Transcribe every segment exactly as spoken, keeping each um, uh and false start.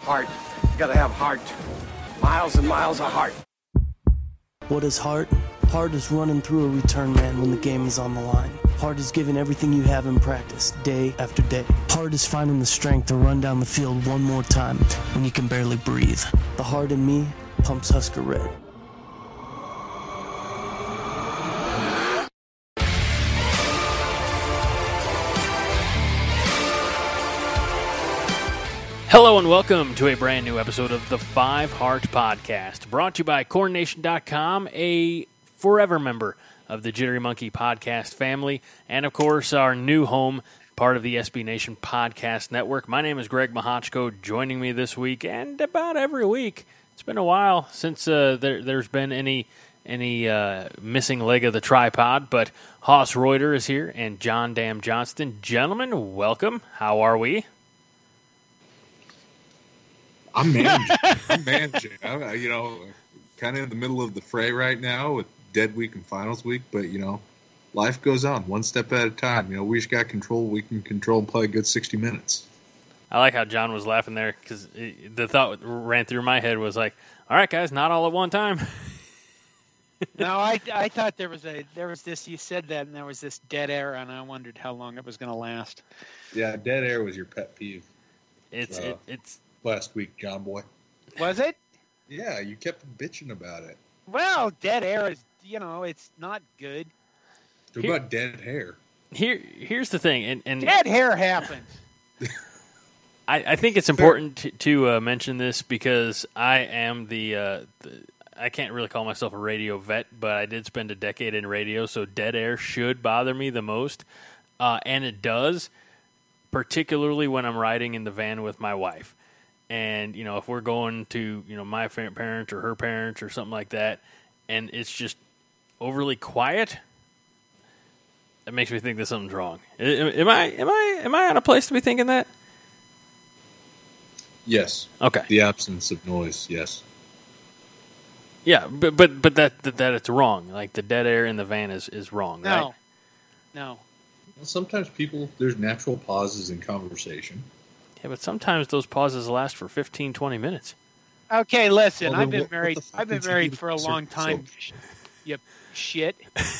Heart. You gotta have heart. Miles and miles of heart. What is heart? Heart is running through a return man when the game is on the line. Heart is giving everything you have in practice, day after day. Heart is finding the strength to run down the field one more time when you can barely breathe. The heart in me pumps Husker Red. Hello and welcome to a brand new episode of the Five Heart Podcast, brought to you by Corn Nation dot com, a forever member of the Jittery Monkey podcast family, and of course our new home, part of the S B Nation podcast network. My name is Greg Mahochko. Joining me this week and about every week. It's been a while since uh, there, there's been any any uh, missing leg of the tripod, but Hoss Reuter is here and John Dam Johnston. Gentlemen, welcome. How are we? I'm managing. I'm managing. I'm, you know, kind of in the middle of the fray right now with dead week and finals week, but, you know, life goes on one step at a time. You know, we just got control. We can control and play a good sixty minutes. I like how John was laughing there because the thought ran through my head was like, all right, guys, not all at one time. No, I, I thought there was a there was this, you said that, and there was this dead air, and I wondered how long it was going to last. Yeah, dead air was your pet peeve. It's uh, it, it's last week, John Boy. Was it? Yeah, you kept bitching about it. Well, dead air is, you know, it's not good. Talk about dead hair. Here, here's the thing, and, and dead hair happens. I, I think it's important to, to uh, mention this because I am the, uh, the I can't really call myself a radio vet, but I did spend a decade in radio, so dead air should bother me the most, uh, and it does, particularly when I'm riding in the van with my wife. And, you know, if we're going to, you know, my parents or her parents or something like that, and it's just overly quiet, it makes me think that something's wrong. Am I am I am I out of place to be thinking that? Yes. Okay. The absence of noise. Yes. Yeah, but but but that that, that it's wrong. Like the dead air in the van is, is wrong. No. Right? No. Well, sometimes people there's natural pauses in conversation. Yeah, but sometimes those pauses last for fifteen, twenty minutes. Okay, listen, Well, I've been what, married. what I've been married for a long time. So? You shit.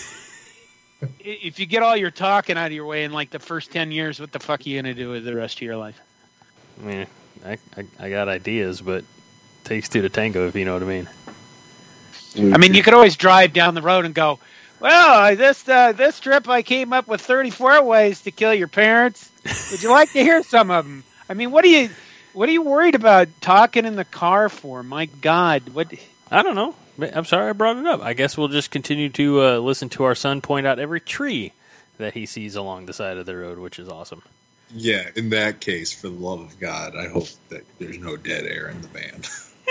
If you get all your talking out of your way in like the first ten years, what the fuck are you gonna do with the rest of your life? I mean, I I, I got ideas, but it takes two to tango, if you know what I mean. I mean, you could always drive down the road and go, well, this uh, this trip I came up with thirty-four ways to kill your parents. Would you like to hear some of them? I mean, what are you what are you worried about talking in the car for? My God, what? I don't know. I'm sorry I brought it up. I guess we'll just continue to uh, listen to our son point out every tree that he sees along the side of the road, which is awesome. Yeah, in that case, for the love of God, I hope that there's no dead air in the band.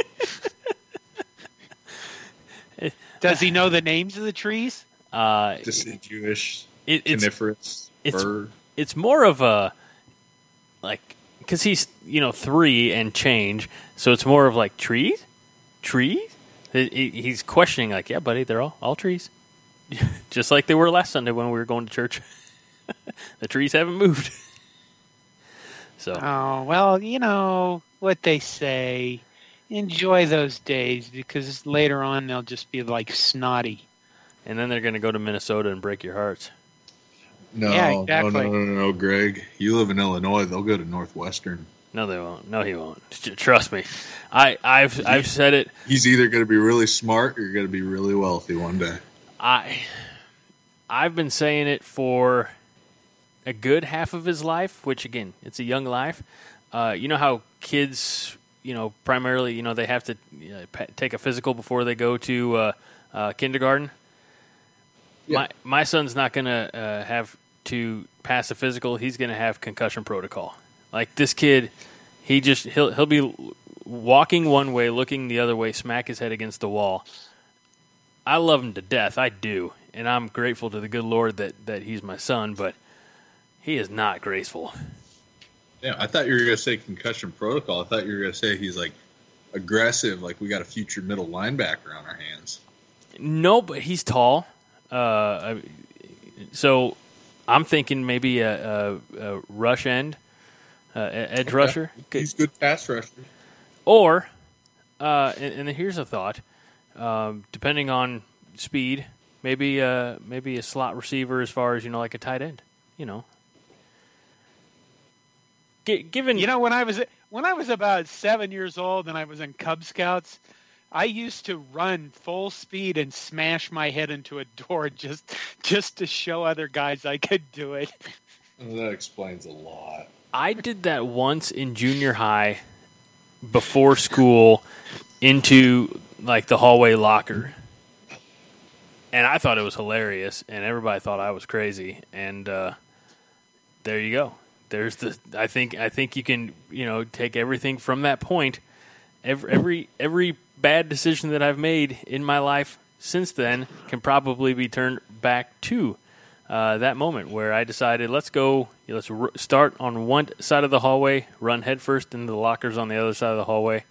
Does he know the names of the trees? Uh, Deciduous, it, it's, coniferous, it's, bird. It's more of a, like, because he's, you know, three and change, so it's more of like trees? Trees? He's questioning, like, yeah, buddy, they're all, all trees. Just like they were last Sunday when we were going to church. The trees haven't moved. So. Oh, well, you know what they say. Enjoy those days because later on they'll just be like snotty. And then they're going to go to Minnesota and break your hearts. No, yeah, exactly. no, no, no, no, Greg. You live in Illinois. They'll go to Northwestern. No, they won't. No, he won't. Trust me. I, I've he, I've said it. He's either going to be really smart or you're going to be really wealthy one day. I I've been saying it for a good half of his life, which again, it's a young life. Uh, you know how kids, you know, primarily, you know, they have to you know, pa- take a physical before they go to uh, uh, kindergarten. Yeah. My my son's not going to uh, have to pass a physical. He's going to have concussion protocol. Like this kid, he just he'll he'll be walking one way, looking the other way, smack his head against the wall. I love him to death, I do, and I'm grateful to the good Lord that, that he's my son. But he is not graceful. Yeah, I thought you were going to say concussion protocol. I thought you were going to say he's like aggressive, like we got a future middle linebacker on our hands. No, but he's tall. Uh, so I'm thinking maybe a, a, a rush end, uh, edge okay. rusher. He's good pass rusher. Or, uh, and, and here's a thought, um, depending on speed, maybe uh, maybe a slot receiver as far as, you know, like a tight end, you know. G- given You know, when I was when I was about seven years old and I was in Cub Scouts, I used to run full speed and smash my head into a door just just to show other guys I could do it. That explains a lot. I did that once in junior high before school into like the hallway locker. And I thought it was hilarious, and everybody thought I was crazy. And uh, there you go. There's the. I think. I think you can. You know, take everything from that point. Every every every bad decision that I've made in my life since then can probably be turned back to uh, that moment where I decided, let's go. Let's r- start on one side of the hallway, run headfirst into the lockers on the other side of the hallway.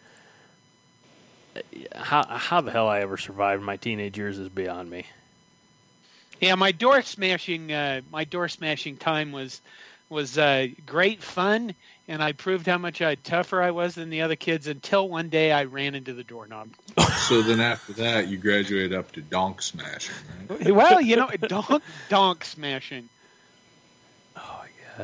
How how the hell I ever survived my teenage years is beyond me. Yeah, my door smashing uh, my door smashing time was was uh, great fun, and I proved how much I, tougher I was than the other kids until one day I ran into the doorknob. So then after that, you graduated up to donk smashing, right? Well, you know, donk donk smashing. Oh my god!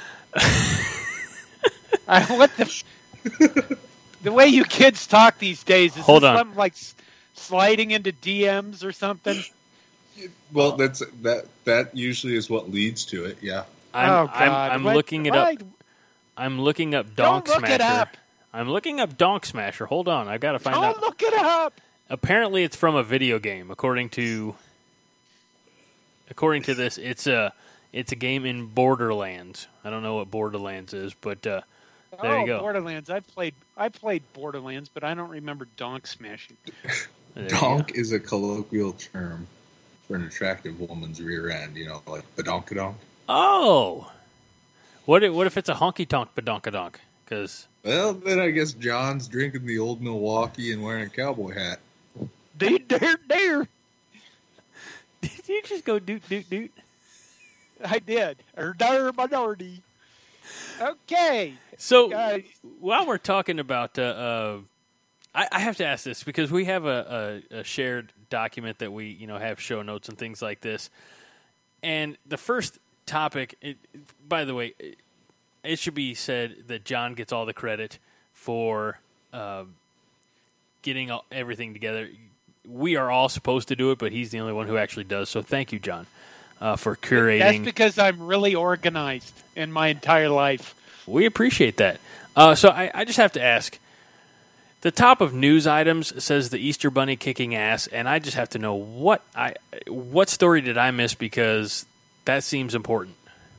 I, what the the way you kids talk these days is Hold this on. something like s- sliding into D Ms or something? Well, that's that. That usually is what leads to it. Yeah. I'm oh I'm, God! I'm What- looking it why- up. I'm looking up Donk Don't look Smasher. it up. I'm looking up Donk Smasher. Hold on, I've got to find Don't out. look it up. Apparently, it's from a video game. According to according to this, it's a it's a game in Borderlands. I don't know what Borderlands is, but uh, there oh, you go. Borderlands. I played. I played Borderlands, but I don't remember donk smashing. There you Donk go. is a colloquial term for an attractive woman's rear end. You know, like badonkadonk. Oh, what if, what if it's a honky tonk badonkadonk? Because Well, then I guess John's drinking the old Milwaukee and wearing a cowboy hat. There, there, there. did you just go doot doot doot? I did. Er, there, minority. Okay. So Guys. while we're talking about, uh, uh, I, I have to ask this because we have a, a, a shared document that we, you know, have show notes and things like this. And the first topic, it, by the way, it, it should be said that John gets all the credit for uh, getting all, everything together. We are all supposed to do it, but he's the only one who actually does. So thank you, John, uh, for curating. That's because I'm really organized in my entire life. We appreciate that. Uh, so I, I just have to ask. The top of news items says the Easter Bunny kicking ass, and I just have to know what I what story did I miss because that seems important.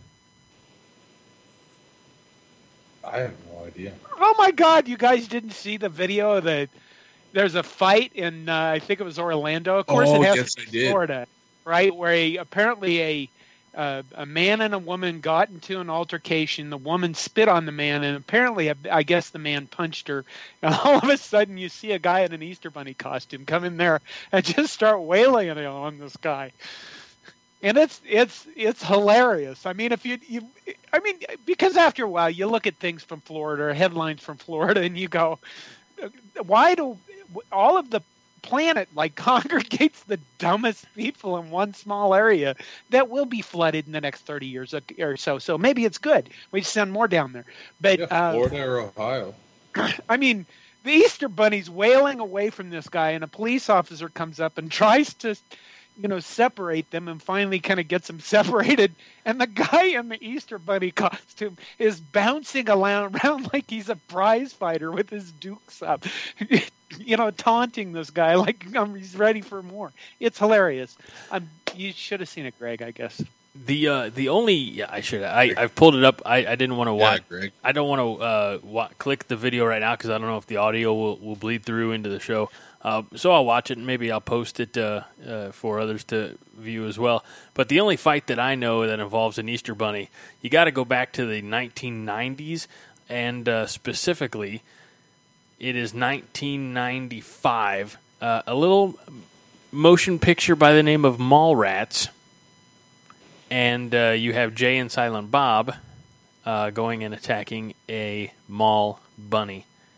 I have no idea. Oh my God! You guys didn't see the video of the? There's a fight in uh, I think it was Orlando. Of course, Oh, it has yes, to I be did. Florida, right? Where a, apparently a uh, a man and a woman got into an altercation. The woman spit on the man, and apparently, I guess the man punched her. And all of a sudden, you see a guy in an Easter Bunny costume come in there and just start wailing on this guy. And it's it's it's hilarious. I mean, if you you, I mean, because after a while, you look at things from Florida or headlines from Florida, and you go, why do all of the planet like congregates the dumbest people in one small area that will be flooded in the next thirty years or so? So maybe it's good. We send more down there. But Yeah, uh, Florida or Ohio. I mean, the Easter Bunny's wailing away from this guy, and a police officer comes up and tries to, you know, separate them, and finally kind of gets them separated. And the guy in the Easter Bunny costume is bouncing around, around like he's a prize fighter with his dukes up, you know, taunting this guy like um, he's ready for more. It's hilarious. Um, you should have seen it, Greg, I guess. The uh, the only yeah, I should I I've pulled it up. I, I didn't want to watch. Yeah, Greg. I don't want to uh, wa- click the video right now because I don't know if the audio will, will bleed through into the show. Uh, so I'll watch it and maybe I'll post it uh, uh, for others to view as well. But the only fight that I know that involves an Easter Bunny, you got to go back to the nineteen nineties, and uh, specifically, it is nineteen ninety-five. Uh, a little motion picture by the name of Mallrats, and uh, you have Jay and Silent Bob uh, going and attacking a mall bunny.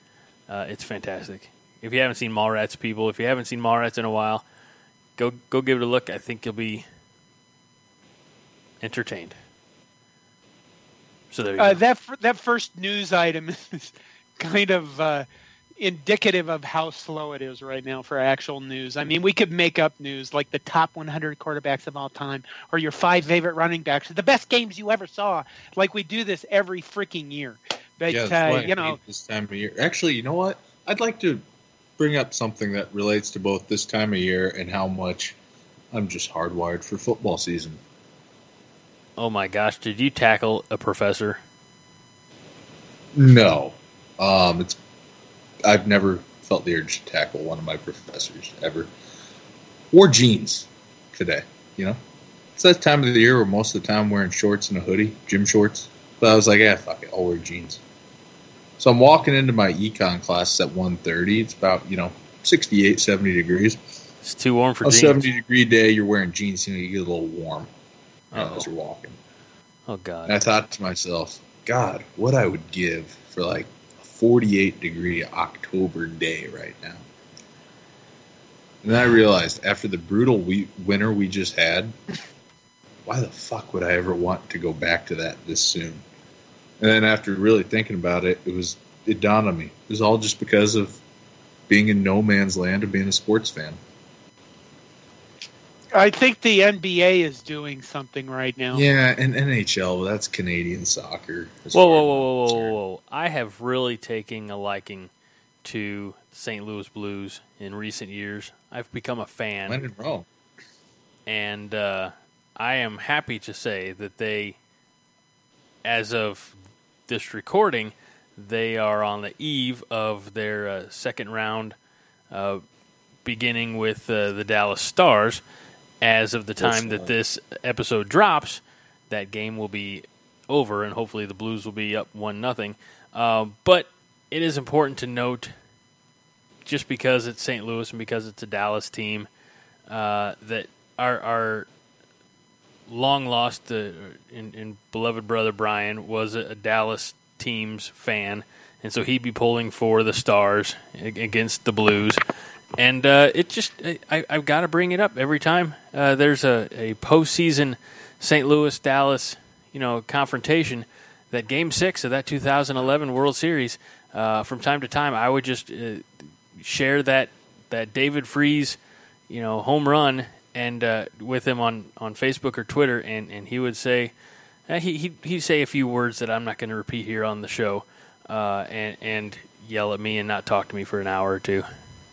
Uh, it's fantastic. If you haven't seen Mallrats, people, if you haven't seen Mallrats in a while, go go give it a look. I think you'll be entertained. So there you uh, go. That that first news item is kind of uh, indicative of how slow it is right now for actual news. I mean, we could make up news like the top one hundred quarterbacks of all time, or your five favorite running backs, the best games you ever saw. Like we do this every freaking year. But Yeah, uh, that's why I you know, hate this time of year. Actually, you know what? I'd like to bring up something that relates to both this time of year and how much I'm just hardwired for football season. Oh my gosh, did you tackle a professor? No, um, it's I've never felt the urge to tackle one of my professors ever. Wore jeans today, you know. It's that time of the year where most of the time I'm wearing shorts and a hoodie, gym shorts. But I was like, yeah, fuck it, I'll wear jeans. So I'm walking into my econ class at one thirty. It's about, you know, sixty-eight, seventy degrees. It's too warm for A jeans. seventy degree day, you're wearing jeans, you know, you get a little warm you know, Uh-oh. as you're walking. Oh God. And I thought to myself, God, what I would give for like a forty-eight degree October day right now. And then I realized after the brutal we- winter we just had, why the fuck would I ever want to go back to that this soon? And then after really thinking about it, it was it dawned on me. It was all just because of being in no man's land and being a sports fan. I think the N B A is doing something right now. Yeah, and N H L, that's Canadian soccer. as Whoa, far whoa, as whoa, I'm whoa, whoa, concerned. whoa! I have really taken a liking to the Saint Louis Blues in recent years. I've become a fan. When in Rome. And uh, I am happy to say that they, as of this recording, they are on the eve of their uh, second round, uh, beginning with uh, the Dallas Stars. As of the time that this episode drops, that game will be over, and hopefully the Blues will be up one nothing. Uh, but it is important to note, just because it's Saint Louis and because it's a Dallas team, uh, that our, our long lost uh, and, and beloved brother Brian was a, a Dallas team's fan, and so he'd be pulling for the Stars against the Blues. And uh, it just, I, I've got to bring it up every time uh, there's a, a postseason Saint Louis Dallas, you know, confrontation. That Game Six of that two thousand eleven World Series, uh, from time to time, I would just uh, share that that David Freese, you know, home run, and uh, with him on, on Facebook or Twitter, and, and he would say, uh, he he he'd say a few words that I'm not going to repeat here on the show, uh, and and yell at me and not talk to me for an hour or two.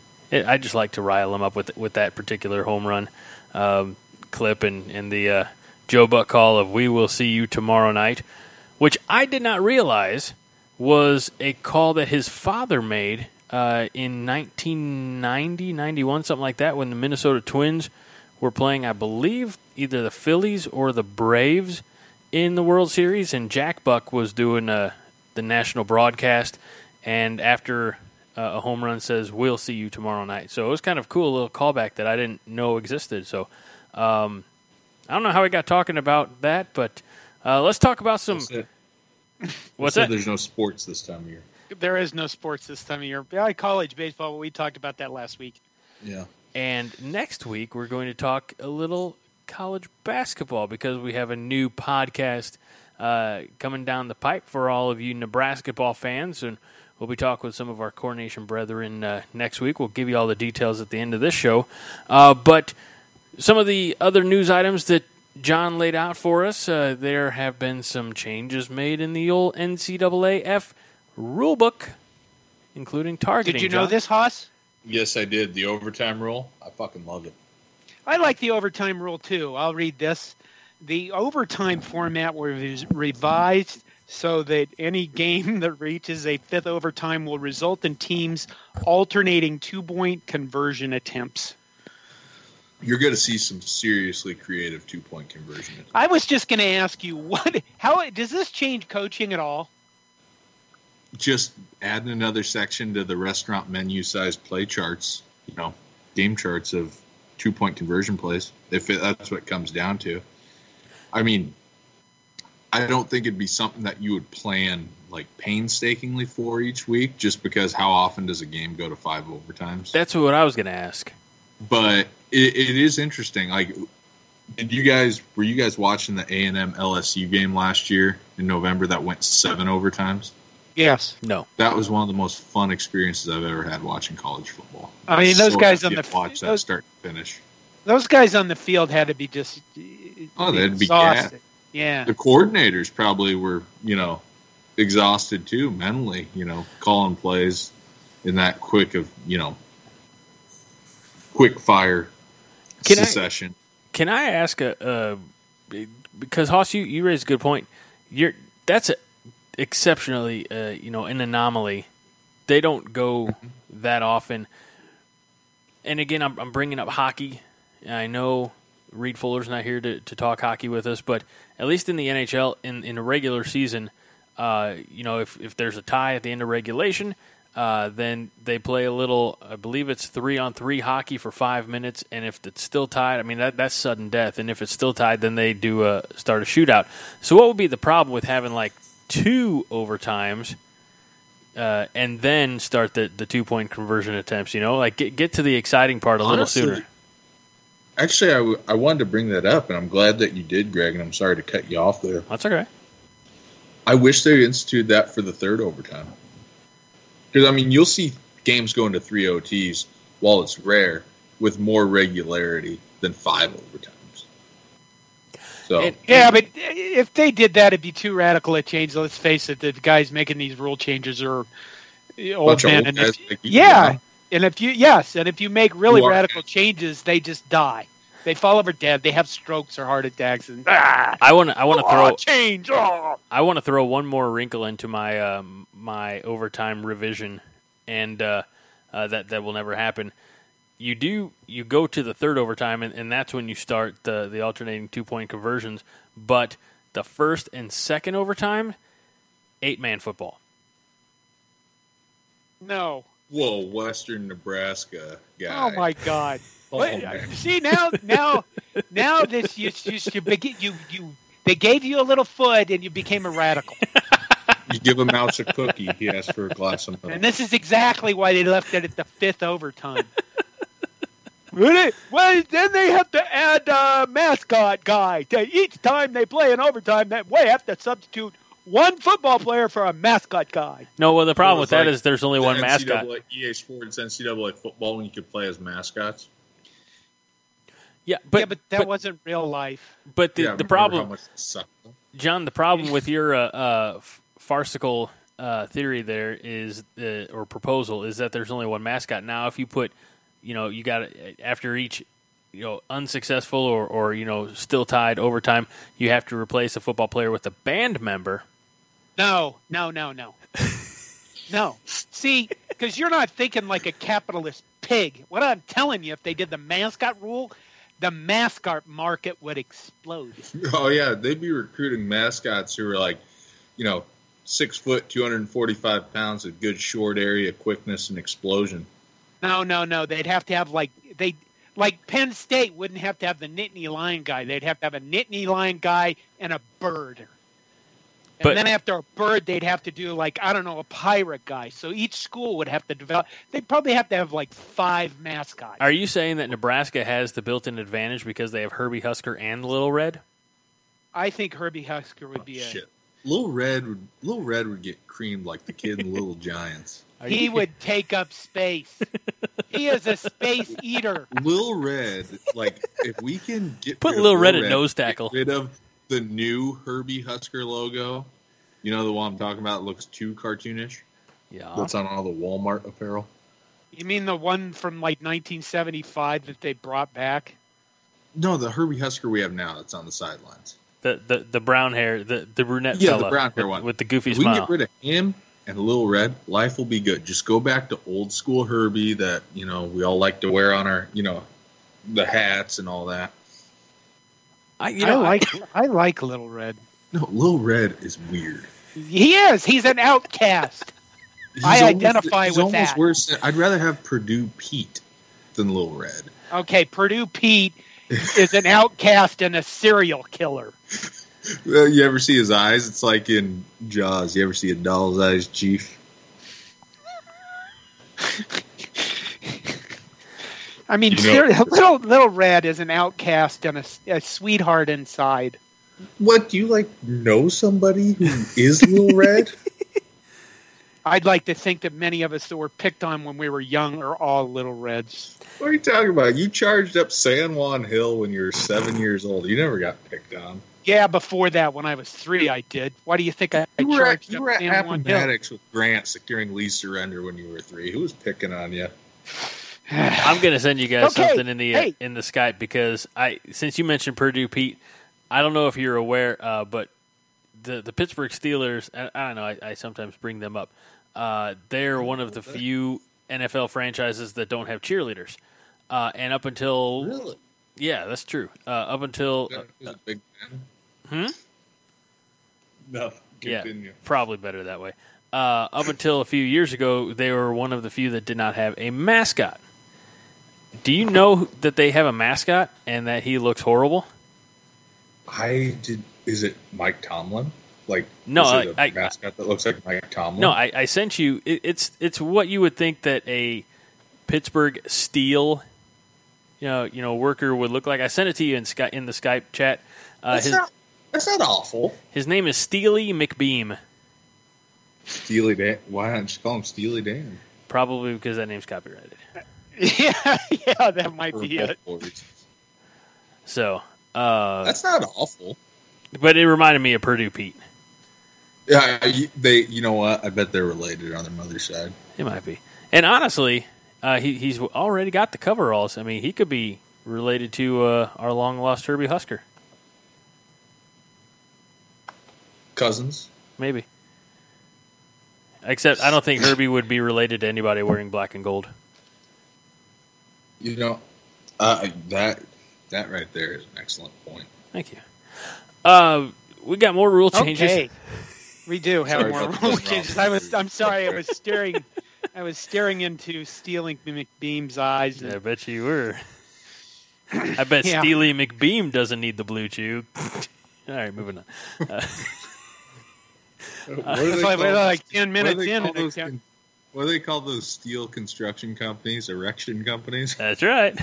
I just like to rile him up with with that particular home run um, clip and, and the uh, Joe Buck call of "We will see you tomorrow night," which I did not realize was a call that his father made uh, in nineteen ninety, ninety-one, something like that, when the Minnesota Twins were playing, I believe, either the Phillies or the Braves in the World Series, and Jack Buck was doing uh, the national broadcast, and after Uh, a home run says, "We'll see you tomorrow night." So it was kind of cool, a little callback that I didn't know existed. So um, I don't know how we got talking about that, but uh, let's talk about some. That's it. What's So that? There's no sports this time of year. There is no sports this time of year. Yeah, college baseball, but we talked about that last week. Yeah. And next week we're going to talk a little college basketball because we have a new podcast uh, coming down the pipe for all of you Nebraska ball fans, and we'll be talking with some of our Coronation brethren uh, next week. We'll give you all the details at the end of this show. Uh, but some of the other news items that John laid out for us, uh, there have been some changes made in the old N C double A F rulebook, including targeting. Did you know John. this, Haas? Yes, I did. The overtime rule. I fucking love it. I like the overtime rule, too. I'll read this. The overtime format was revised so that any game that reaches a fifth overtime will result in teams alternating two-point conversion attempts. You're going to see some seriously creative two-point conversion. I was just going to ask you, what? How does this change coaching at all? Just adding another section to the restaurant menu-sized play charts, you know, game charts of two-point conversion plays, if it, that's what it comes down to. I mean, I don't think it'd be something that you would plan like painstakingly for each week, just because how often does a game go to five overtimes? That's what I was going to ask. But it, it is interesting. Like, did you guys were you guys watching the A and M L S U game last year in November that went seven overtimes? Yes. No. That was one of the most fun experiences I've ever had watching college football. I mean, those So guys happy on to the watch that those, start to finish. those guys on the field had to be just Oh, they'd be exhausted. gassed. Yeah. The coordinators probably were, you know, exhausted too mentally. You know, calling plays in that quick of you know, quick fire Can I- succession. Can I ask a uh, because Hoss, you, you raised a good point. You're that's a, exceptionally uh, you know an anomaly. They don't go that often. And again, I'm, I'm bringing up hockey. I know Reed Fuller's not here to, to talk hockey with us, but at least in the N H L, in in a regular season, uh, you know, if if there's a tie at the end of regulation. Uh, then they play a little, I believe it's three-on-three hockey for five minutes, and if it's still tied, I mean, that that's sudden death, and if it's still tied, then they do a, start a shootout. So what would be the problem with having, like, two overtimes uh, and then start the, the two-point conversion attempts, you know? Like, get, get to the exciting part a Honestly, little sooner. Actually, I, w- I wanted to bring that up, and I'm glad that you did, Greg, and I'm sorry to cut you off there. That's okay. I wish they instituted that for the third overtime. Because, I mean, you'll see games go into three O Ts, while it's rare, with more regularity than five overtimes. So, And- Yeah, but if they did that, it'd be too radical a change. Let's face it, the guys making these rule changes are old bunch of men. old And guys if, like you, yeah, you know? and if you yes, and if you make really You are- radical changes, they just die. They fall over dead. They have strokes or heart attacks. And ah, I want to I want to oh, throw change. Oh. I want to throw one more wrinkle into my um, my overtime revision, and uh, uh, that that will never happen. You do you go to the third overtime, and, and that's when you start the the alternating two point conversions. But the first and second overtime, eight man football. No. Whoa, Western Nebraska guy. Oh my God. Oh, What- man. see now, now, now this you you you, begin, you you they gave you a little foot and you became a radical. You give a mouse a cookie, he asks for a glass of milk. And this is exactly why they left it at the fifth overtime. Really? Well, then they have to add a mascot guy to each time they play in overtime. That way, have to substitute one football player for a mascot guy. No, well the problem with So it's that like is there's only the one N C mascot. double A E A Sports N C double A football when you could play as mascots. Yeah, but yeah, but that but, wasn't real life. but the Yeah, the remember problem, how much it sucked? John, the problem with your uh, uh, farcical uh, theory there is, uh, or proposal, is that there's only one mascot. Now, if you put, you know, you got after each, you know, unsuccessful or, or you know, still tied overtime, you have to replace a football player with a band member. No, no, no, no. No. See, because you're not thinking like a capitalist pig. What I'm telling you, if they did the mascot rule, the mascot market would explode. Oh yeah, they'd be recruiting mascots who are like, you know, six foot, two hundred and forty-five pounds, of good short area quickness and explosion. No, no, no. They'd have to have like they like Penn State wouldn't have to have the Nittany Lion guy. They'd have to have a Nittany Lion guy and a bird. And But- then after a bird, they'd have to do like I don't know a pirate guy. So each school would have to develop. They'd probably have to have like five mascots. Are you saying that Nebraska has the built-in advantage because they have Herbie Husker and Little Red? I think Herbie Husker would be a. Shit, Little Red would Little Red would get creamed like the kid in Little Giants. Are He you- would take up space. He is a space eater. Little Red, like if we can get Put rid of Lil Red at nose get tackle. rid of the new Herbie Husker logo. You know the one I'm talking about? It looks too cartoonish. Yeah. That's on all the Walmart apparel. You mean the one from like nineteen seventy-five that they brought back? No, the Herbie Husker we have now that's on the sidelines. The, the the brown hair, the the brunette Yeah, the fella brown hair with, one. with the goofy If we can smile. get rid of him and Little Red, life will be good. Just go back to old school Herbie that, you know, we all like to wear on our, you know, the hats and all that. I, you know, I like I like Little Red. No, Little Red is weird. He is. He's an outcast. He's I almost- identify he's with almost that. Worse than, I'd rather have Purdue Pete than Little Red. Okay, Purdue Pete is an outcast and a serial killer. Well, you ever see his eyes? It's like in Jaws. You ever see a doll's eyes, Chief? I mean, You know- ser- little little Red is an outcast and a, a sweetheart inside. What, do you, like, know somebody who is Little Red? I'd like to think that many of us that were picked on when we were young are all Little Reds. What are you talking about? You charged up San Juan Hill when you were seven years old. You never got picked on. Yeah, before that, when I was three, I did. Why do you think I, I You were at, charged you up were at San Juan Hill? Appomattox with Grant securing Lee's surrender when you were three. Who was picking on you? I'm going to send you guys Okay, something in the uh, hey. in the Skype because I since you mentioned Purdue, Pete, I don't know if you're aware, uh, but the the Pittsburgh Steelers, I, I don't know, I, I sometimes bring them up. Uh, they're one of the few N F L franchises that don't have cheerleaders, uh, and up until Really? yeah, that's true. Uh, up until He was a big hmm? fan. No, Yeah, continue. probably better that way. Uh, up until a few years ago, they were one of the few that did not have a mascot. Do you know that they have a mascot and that he looks horrible? I did. Is it Mike Tomlin? Like, No, is it a I- I- mascot that looks like Mike Tomlin? No, I, I sent you. It, it's it's what you would think that a Pittsburgh Steel, you know, you know, worker would look like. I sent it to you in Sky, in the Skype chat. Uh, that's his not. That's not awful. his name is Steely McBeam. Steely Dan. Why not just call him Steely Dan? Probably because that name's copyrighted. yeah, yeah, that might For be it. multiple reasons. So, uh, That's not awful. but it reminded me of Purdue Pete. Yeah, you- they. You know what? I bet they're related on their mother's side. It might be. And honestly, uh, he, he's already got the coveralls. I mean, he could be related to uh, our long lost Herbie Husker. Cousins. Maybe. Except I don't think Herbie would be related to anybody wearing black and gold. You know, uh, that that right there is an excellent point. Thank you. Uh, we got more rule changes. Okay, we do have Sorry more about the rule buzz changes. off. I was, I'm sorry, I was staring, I was staring into Steely McBeam's eyes. I And, bet you were. I bet Yeah. Steely McBeam doesn't need the blue chew. All right, moving on. Uh, What do it's they like, call- we're like ten what do minutes they in, call and I those can't- con- What do they call those steel construction companies? Erection companies? that's right.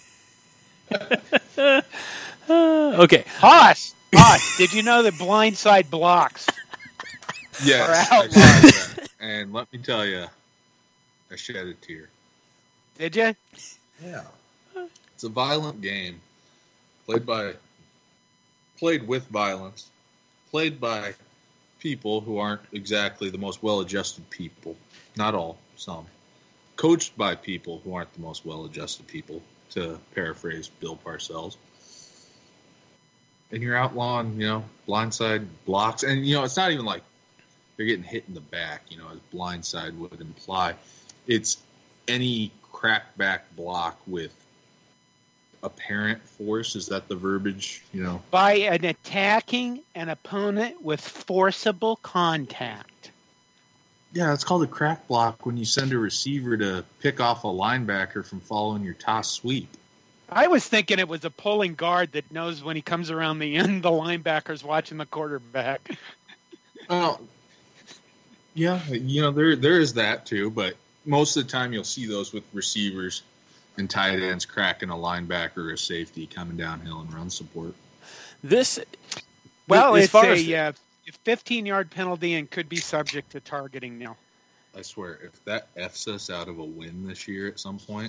Uh, okay. Hoss, Hoss, did you know that blindside blocks? Yes. Or I out- saw that. And let me tell you, I shed a tear. Did you? Yeah. It's a violent game. Played by played with violence. Played by people who aren't exactly the most well-adjusted people. Not all, some. Coached by people who aren't the most well-adjusted people, to paraphrase Bill Parcells. And you're outlawing, you know, blindside blocks. And, you know, it's not even like they're getting hit in the back, you know, as blindside would imply. It's any crackback block with apparent force. Is that the verbiage, you know? By an attacking an opponent with forcible contact. Yeah, it's called a crack block when you send a receiver to pick off a linebacker from following your toss sweep. I was thinking it was a pulling guard that knows when he comes around the end, the linebacker's watching the quarterback. Well, yeah, you know, there there is that too, but most of the time you'll see those with receivers and tight ends cracking a linebacker or a safety coming downhill and run support. This. Well, as it's far as- a uh, fifteen-yard penalty and could be subject to targeting now. I swear, if that F's us out of a win this year at some point,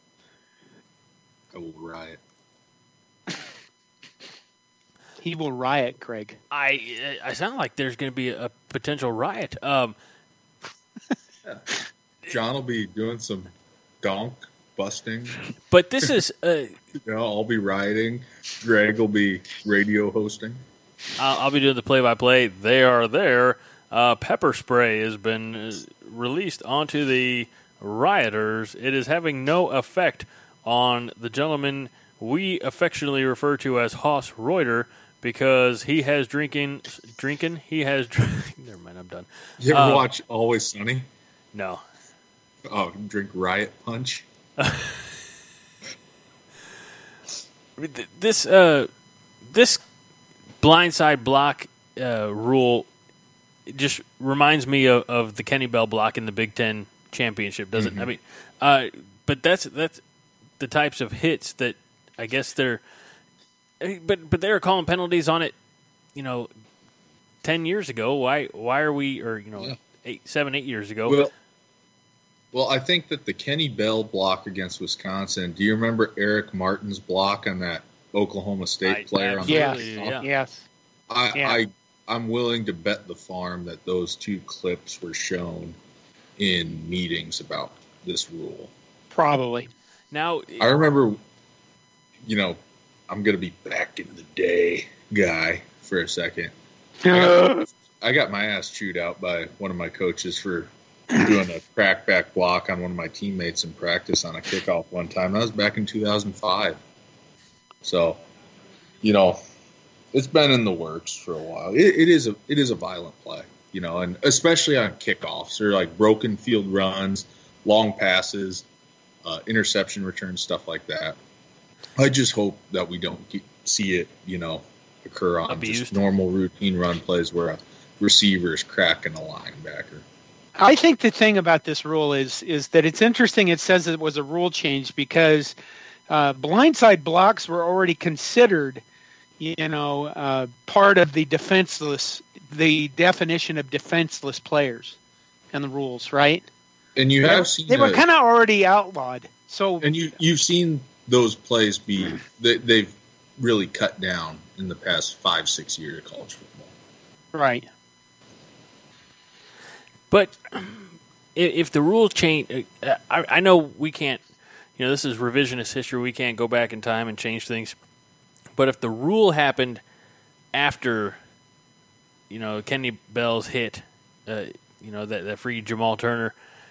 I will riot. He will riot, Craig. I I sound like there's going to be a potential riot. Um, John will be doing some donk busting. but this is uh, You know, I'll be rioting. Greg will be radio hosting. I'll, I'll be doing the play-by-play. They are there. Uh, pepper spray has been uh, released onto the rioters. It is having no effect on the gentleman we affectionately refer to as Hoss Reuter because he has drinking drinking. He has never mind. I'm done. You ever Uh, watch Always Sunny? No. Oh, drink Riot Punch. Th- This uh, this blindside block uh, rule just reminds me of, of the Kenny Bell block in the Big Ten championship, doesn't mm-hmm. I mean, uh, but that's that's the types of hits that I guess they're, but but they were calling penalties on it, you know, ten years ago. Why why are we or you know yeah. eight seven eight years ago? Well, well, I think that the Kenny Bell block against Wisconsin. Do you remember Eric Martin's block on that Oklahoma State I, player? On yes, the yeah. yes. I, yeah. I I'm willing to bet the farm that those two clips were shown in meetings about this rule. Probably. Now I remember, you know, I'm gonna be back in the day guy for a second. I got, I got my ass chewed out by one of my coaches for doing a crackback block on one of my teammates in practice on a kickoff one time. That was back in two thousand five. So, you know, it's been in the works for a while. It, it is a it is a violent play, you know, and especially on kickoffs or like broken field runs, long passes, uh, interception returns, stuff like that. I just hope that we don't keep, see it, you know, occur on Abused. just normal routine run plays where a receiver is cracking a linebacker. I think the thing about this rule is is that it's interesting. It says it was a rule change because uh, blindside blocks were already considered, you know, uh, part of the defenseless, the definition of defenseless players and the rules, right? And you they have were, seen they were a, kind of already outlawed. So and you you've seen those plays be they, they've really cut down in the past five six years of college football. Right. But if the rules change, I, I know we can't, you know, this is revisionist history. We can't go back in time and change things. But if the rule happened after, you know, Kenny Bell's hit, uh, you know, that, that free Jamal Turner,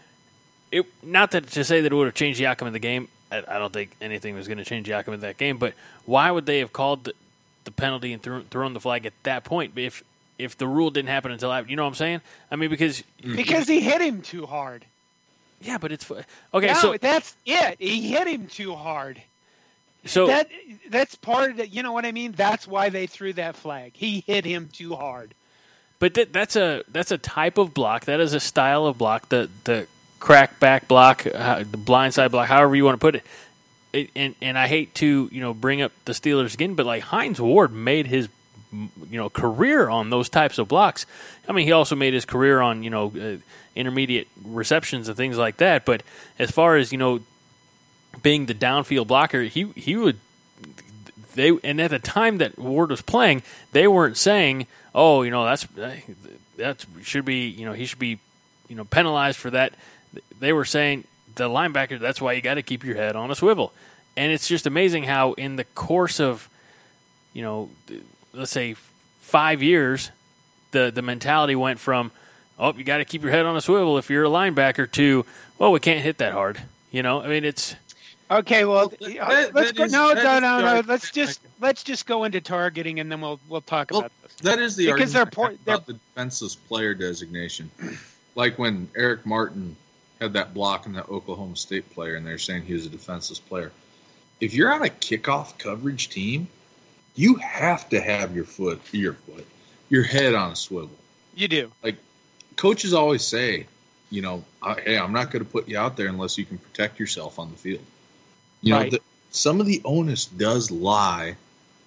it not that to say that it would have changed the outcome of the game. I, I don't think anything was going to change the outcome of that game. But why would they have called the, the penalty and thrown, thrown the flag at that point if if the rule didn't happen until after? You know what I'm saying? I mean, because because he hit him too hard. Yeah, but it's okay. No, so that's it. He hit him too hard. So that that's part of it. You know what I mean? That's why they threw that flag. He hit him too hard. But that, that's a that's a type of block. That is a style of block. The the crack back block, uh, the blindside block, however you want to put it. it. And and I hate to you know bring up the Steelers again, but like Hines Ward made his you know career on those types of blocks. I mean, he also made his career on you know uh, intermediate receptions and things like that. But as far as you know, being the downfield blocker, he he would they and at the time that Ward was playing, they weren't saying, oh, you know that's that should be you know he should be you know penalized for that. They were saying the linebacker, that's why you got to keep your head on a swivel. And it's just amazing how in the course of you know. let's say five years, the, the mentality went from, oh, you got to keep your head on a swivel if you're a linebacker to, well, we can't hit that hard. You know, I mean, it's okay. Well, that, let's that go. Is, no, no, no, no. Argument. Let's just let's just go into targeting, and then we'll we'll talk well, about this. That is the because argument they're, they're about the defenseless player designation. Like when Eric Martin had that block in that Oklahoma State player, and they're saying he was a defenseless player. If you're on a kickoff coverage team, you have to have your foot, your foot, your head on a swivel. You do. Like coaches always say, you know, hey, I'm not going to put you out there unless you can protect yourself on the field. You right. know, the, some of the onus does lie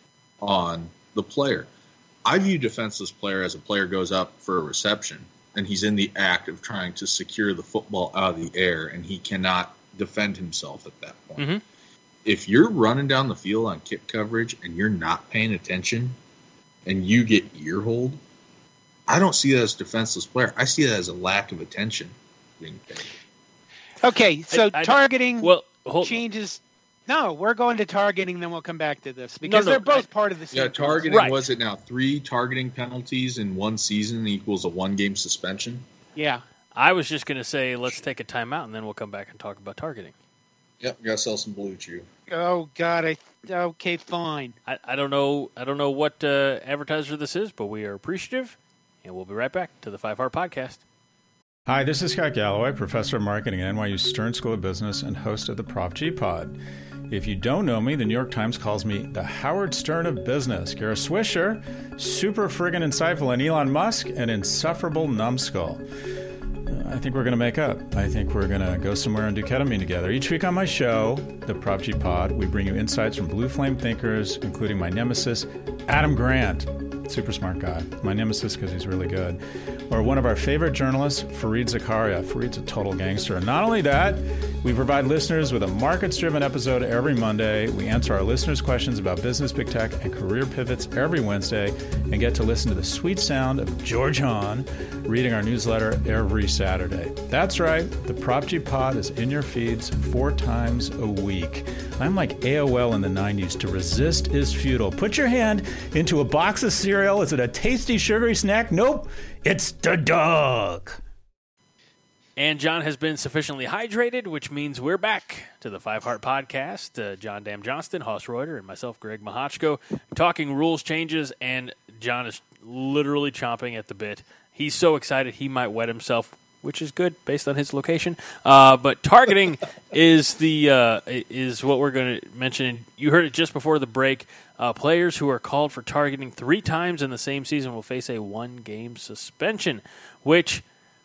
on the player. I view defenseless player as a player goes up for a reception and he's in the act of trying to secure the football out of the air and he cannot defend himself at that point. Mm-hmm. If you're running down the field on kick coverage and you're not paying attention and you get ear hold, I don't see that as a defenseless player. I see that as a lack of attention being paid. Okay, so I, I, targeting well, hold, changes. No, we're going to targeting, then we'll come back to this because no, no, they're both I, part of the same. Yeah, targeting, right. Was it now three targeting penalties in one season equals a one-game suspension? Yeah. I was just going to say let's take a timeout and then we'll come back and talk about targeting. Yep, got to sell some Blue Chew. Oh God! I okay, fine. I, I don't know. I don't know what uh, advertiser this is, but we are appreciative, and we'll be right back to the Five Heart Podcast. Hi, this is Scott Galloway, professor of marketing at N Y U Stern School of Business and host of the Prof G Pod. If you don't know me, the New York Times calls me the Howard Stern of business. Kara Swisher, super friggin' insightful, and Elon Musk, an insufferable numbskull. Uh, I think we're going to make up. I think we're going to go somewhere and do ketamine together. Each week on my show, the Prop G Pod, we bring you insights from blue flame thinkers, including my nemesis, Adam Grant. Super smart guy. My nemesis because he's really good. Or one of our favorite journalists, Fareed Zakaria. Fareed's a total gangster. And not only that, we provide listeners with a markets-driven episode every Monday. We answer our listeners' questions about business, big tech, and career pivots every Wednesday, and get to listen to the sweet sound of George Hahn reading our newsletter every Saturday. That's right. The Prop G Pod is in your feeds four times a week. I'm like A O L in the nineties. To resist is futile. Put your hand into a box of cereal. Is it a tasty, sugary snack? Nope. It's the dog. And John has been sufficiently hydrated, which means we're back to the Five Heart Podcast. Uh, John Dam Johnston, Hoss Reuter, and myself, Greg Mahochko, talking rules changes, and John is literally chomping at the bit. He's so excited he might wet himself, which is good based on his location. Uh, but targeting is the uh, is what we're going to mention. You heard it just before the break. Uh, players who are called for targeting three times in the same season will face a one-game suspension. Which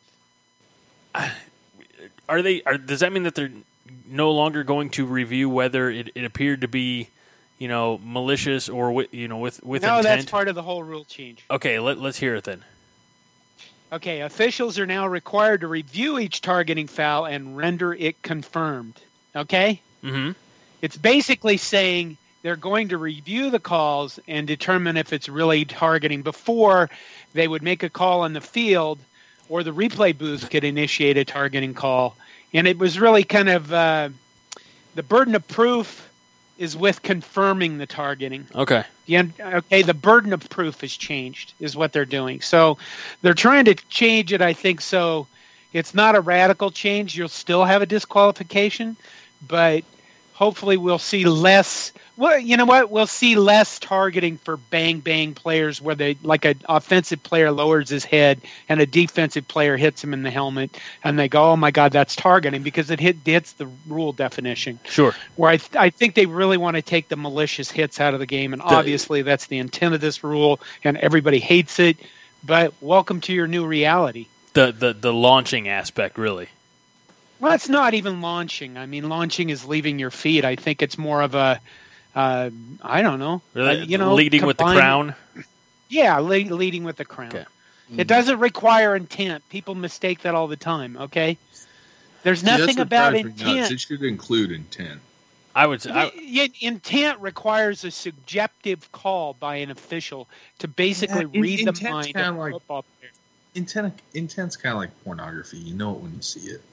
uh, are they? Are, does that mean that they're no longer going to review whether it, it appeared to be, you know, malicious or with, you know, with with no, intent? That's part of the whole rule change. Okay, let, let's hear it then. Okay, officials are now required to review each targeting foul and render it confirmed. Okay? Mm-hmm. It's basically saying they're going to review the calls and determine if it's really targeting before they would make a call on the field or the replay booth could initiate a targeting call. And it was really kind of uh, the burden of proof is with confirming the targeting. Okay. Yeah, okay, the burden of proof has changed, is what they're doing. So they're trying to change it, I think, so it's not a radical change. You'll still have a disqualification, but hopefully we'll see less. Well, you know what? We'll see less targeting for bang-bang players where they, like an offensive player lowers his head and a defensive player hits him in the helmet, and they go, oh, my God, that's targeting, because it hit, hits the rule definition. Sure. Where I, th- I think they really want to take the malicious hits out of the game, and The- obviously that's the intent of this rule, and everybody hates it, but welcome to your new reality. The the, the launching aspect, really. Well, it's not even launching. I mean, launching is leaving your feet. I think it's more of a, uh, I don't know. Really? Uh, you know, leading with the combine- crown? Yeah, le- leading with the crown. Okay. It doesn't require intent. People mistake that all the time, okay? There's See, that's nothing what about drives me nuts. intent. It should include intent. I would say. I, Y- y- intent requires a subjective call by an official to basically Yeah, in- read the intent's mind kinda of a like- football player. Intent, intent's kind of like pornography. You know it when you see it.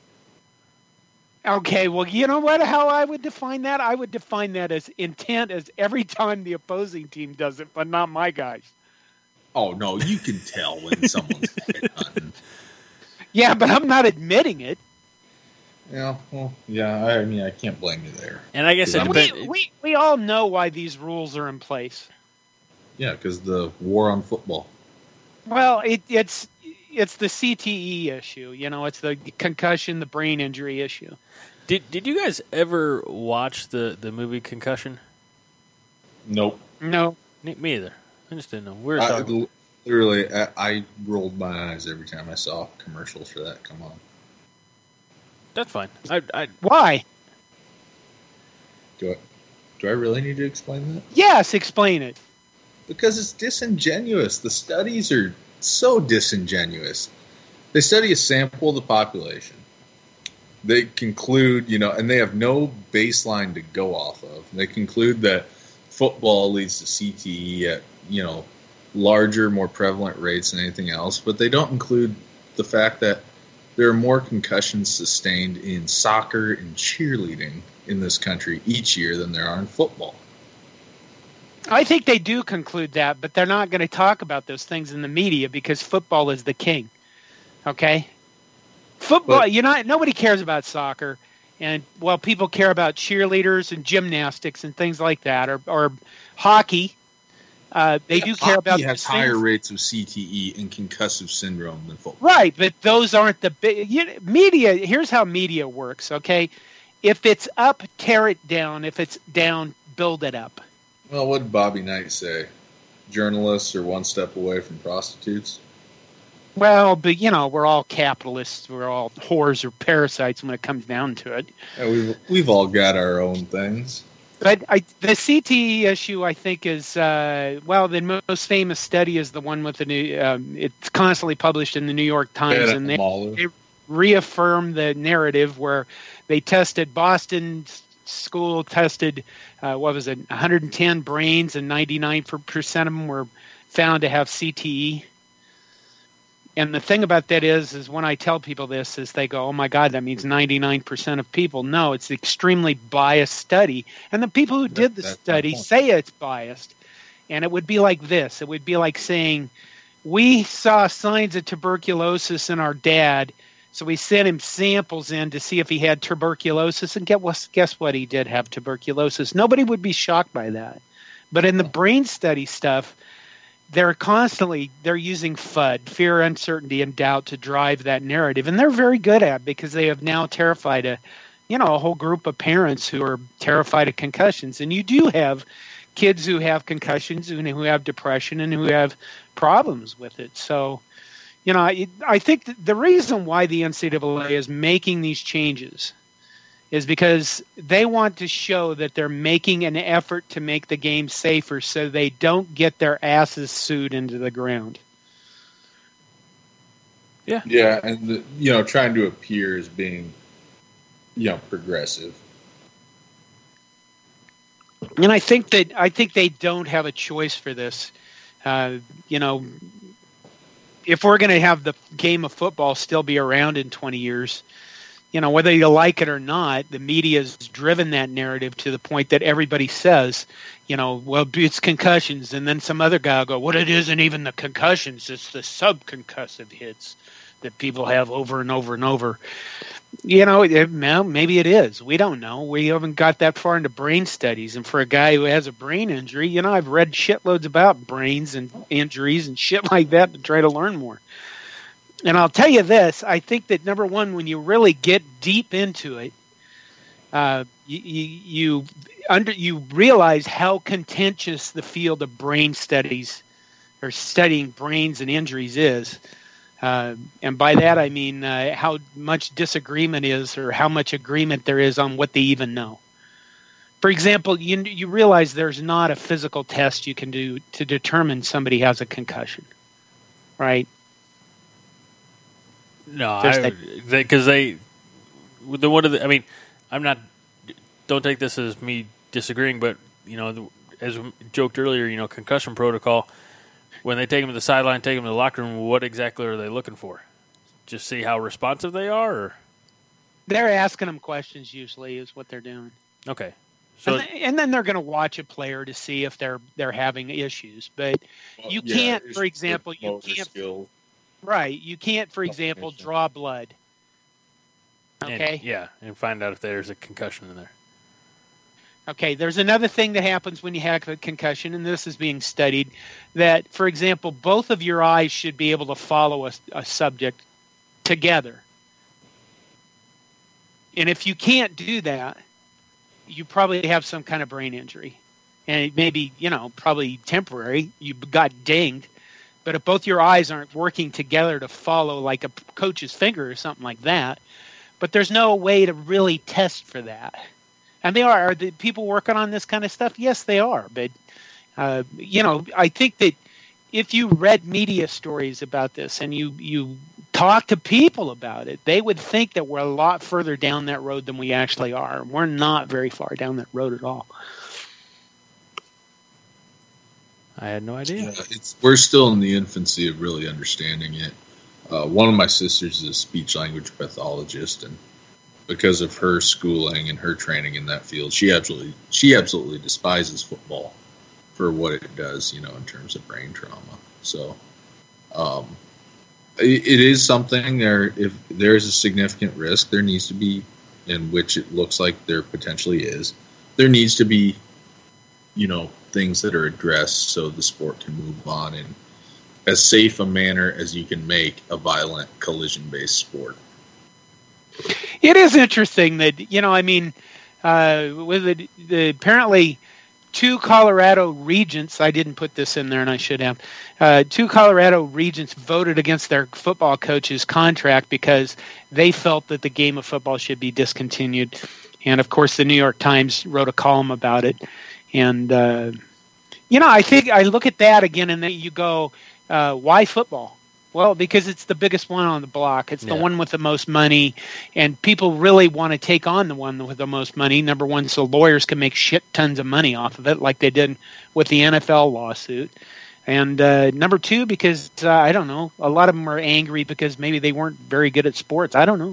Okay, well, you know what? How I would define that? I would define that as intent as every time the opposing team does it, but not my guys. Oh no, you can tell when someone's hit hunting. Yeah, but I'm not admitting it. Yeah, well, yeah. I mean, I can't blame you there. and I guess it I'm- We, depends. we, we all know why these rules are in place. Yeah, because the war on football. Well, it, it's it's the C T E issue. You know, it's the concussion, the brain injury issue. Did Did you guys ever watch the, the movie Concussion? Nope. No. Me, me either. I just didn't know. We were I, talking. literally, I, I rolled my eyes every time I saw commercials for that come on. That's fine. I, I Why? Do I, do I really need to explain that? Yes, explain it. Because it's disingenuous. The studies are so disingenuous. They study a sample of the population. They conclude, you know, and they have no baseline to go off of. They conclude that football leads to C T E at, you know, larger, more prevalent rates than anything else, but they don't include the fact that there are more concussions sustained in soccer and cheerleading in this country each year than there are in football. I think they do conclude that, but they're not going to talk about those things in the media because football is the king. Okay? Football, But- you know, nobody cares about soccer. And, well, people care about cheerleaders and gymnastics and things like that, or, or hockey. Uh, they do care about Hockey those has higher things. rates of C T E and concussive syndrome than football. Right, but those aren't the big you, media. Here's how media works, okay? if it's up, tear it down. If it's down, build it up. Well, what did Bobby Knight say? Journalists are one step away from prostitutes. Well, but, you know, we're all capitalists. We're all whores or parasites when it comes down to it. Yeah, we've, we've all got our own things. But I, the C T E issue, I think, is, uh, well, the most famous study is the one with the new, um, it's constantly published in the New York Times, Yeah, and they, Mahler. they reaffirm the narrative where they tested Boston school, tested, uh, what was it, one hundred ten brains, and ninety-nine percent of them were found to have C T E. And the thing about that is, is when I tell people this, is they go, oh my God, that means ninety-nine percent of people. No, it's an extremely biased study. And the people who did the That's my study point. say it's biased. And it would be like this. It would be like saying, we saw signs of tuberculosis in our dad, so we sent him samples in to see if he had tuberculosis. And get what, guess what? He did have tuberculosis. Nobody would be shocked by that. But in the brain study stuff, they're constantly, they're using F U D, fear, uncertainty, and doubt to drive that narrative. And they're very good at it because they have now terrified a, you know, a whole group of parents who are terrified of concussions. And you do have kids who have concussions and who have depression and who have problems with it. So, you know, I, I think that the reason why the N C double A is making these changes is because they want to show that they're making an effort to make the game safer so they don't get their asses sued into the ground. Yeah. Yeah, and, the, you know, trying to appear as being, you know, progressive. And I think that I think they don't have a choice for this. Uh, you know, if we're going to have the game of football still be around in twenty years, you know, whether you like it or not, the media has driven that narrative to the point that everybody says, you know, well, it's concussions. And then some other guy will go, well, it isn't even the concussions. It's the subconcussive hits that people have over and over and over. You know, it, well, maybe it is. We don't know. We haven't got that far into brain studies. And for a guy who has a brain injury, you know, I've read shitloads about brains and injuries and shit like that to try to learn more. And I'll tell you this, I think that, number one, when you really get deep into it, uh, you, you, you, under, you realize how contentious the field of brain studies or studying brains and injuries is. Uh, and by that, I mean uh, how much disagreement is or how much agreement there is on what they even know. For example, you, you realize there's not a physical test you can do to determine somebody has a concussion, right? No, There's because they, the one of the. I mean, I'm not. Don't take this as me disagreeing, but you know, the, as we joked earlier, you know, concussion protocol. When they take them to the sideline, take them to the locker room, what exactly are they looking for? Just see how responsive they are, or they're asking them questions. Usually, is what they're doing. Okay, so and, th- and then they're going to watch a player to see if they're they're having issues. But Well, you yeah, can't, it's for example, the you motor can't. skill. Right. You can't, for example, Definition. draw blood. Okay. and, yeah, and find out if there's a concussion in there. Okay. There's another thing that happens when you have a concussion, and this is being studied, that, for example, both of your eyes should be able to follow a, a subject together. And if you can't do that, you probably have some kind of brain injury. And it may be, you know, probably temporary. You got dinged. But if both your eyes aren't working together to follow like a coach's finger or something like that, but there's no way to really test for that. And they are. Are the people working on this kind of stuff? Yes, they are. But, uh, you know, I think that if you read media stories about this and you, you talk to people about it, they would think that we're a lot further down that road than we actually are. We're not very far down that road at all. I had no idea. Yeah, it's we're still in the infancy of really understanding it. Uh, one of my sisters is a speech language pathologist, and because of her schooling and her training in that field, she absolutely she absolutely despises football for what it does, you know, in terms of brain trauma. So, um, it, it is something there. If there is a significant risk, there needs to be, in which it looks like there potentially is, there needs to be, you know, things that are addressed so the sport can move on in as safe a manner as you can make a violent collision-based sport. It is interesting that, you know, I mean, uh, with the, the apparently two Colorado regents, I didn't put this in there and I should have, uh, two Colorado regents voted against their football coach's contract because they felt that the game of football should be discontinued. And, of course, the New York Times wrote a column about it. And, uh, you know, I think I look at that again and then you go, uh, why football? Well, because it's the biggest one on the block. It's the Yeah. one with the most money, and people really want to take on the one with the most money. Number one, so lawyers can make shit tons of money off of it, like they did with the N F L lawsuit. And uh, number two, because, uh, I don't know, a lot of them are angry because maybe they weren't very good at sports. I don't know.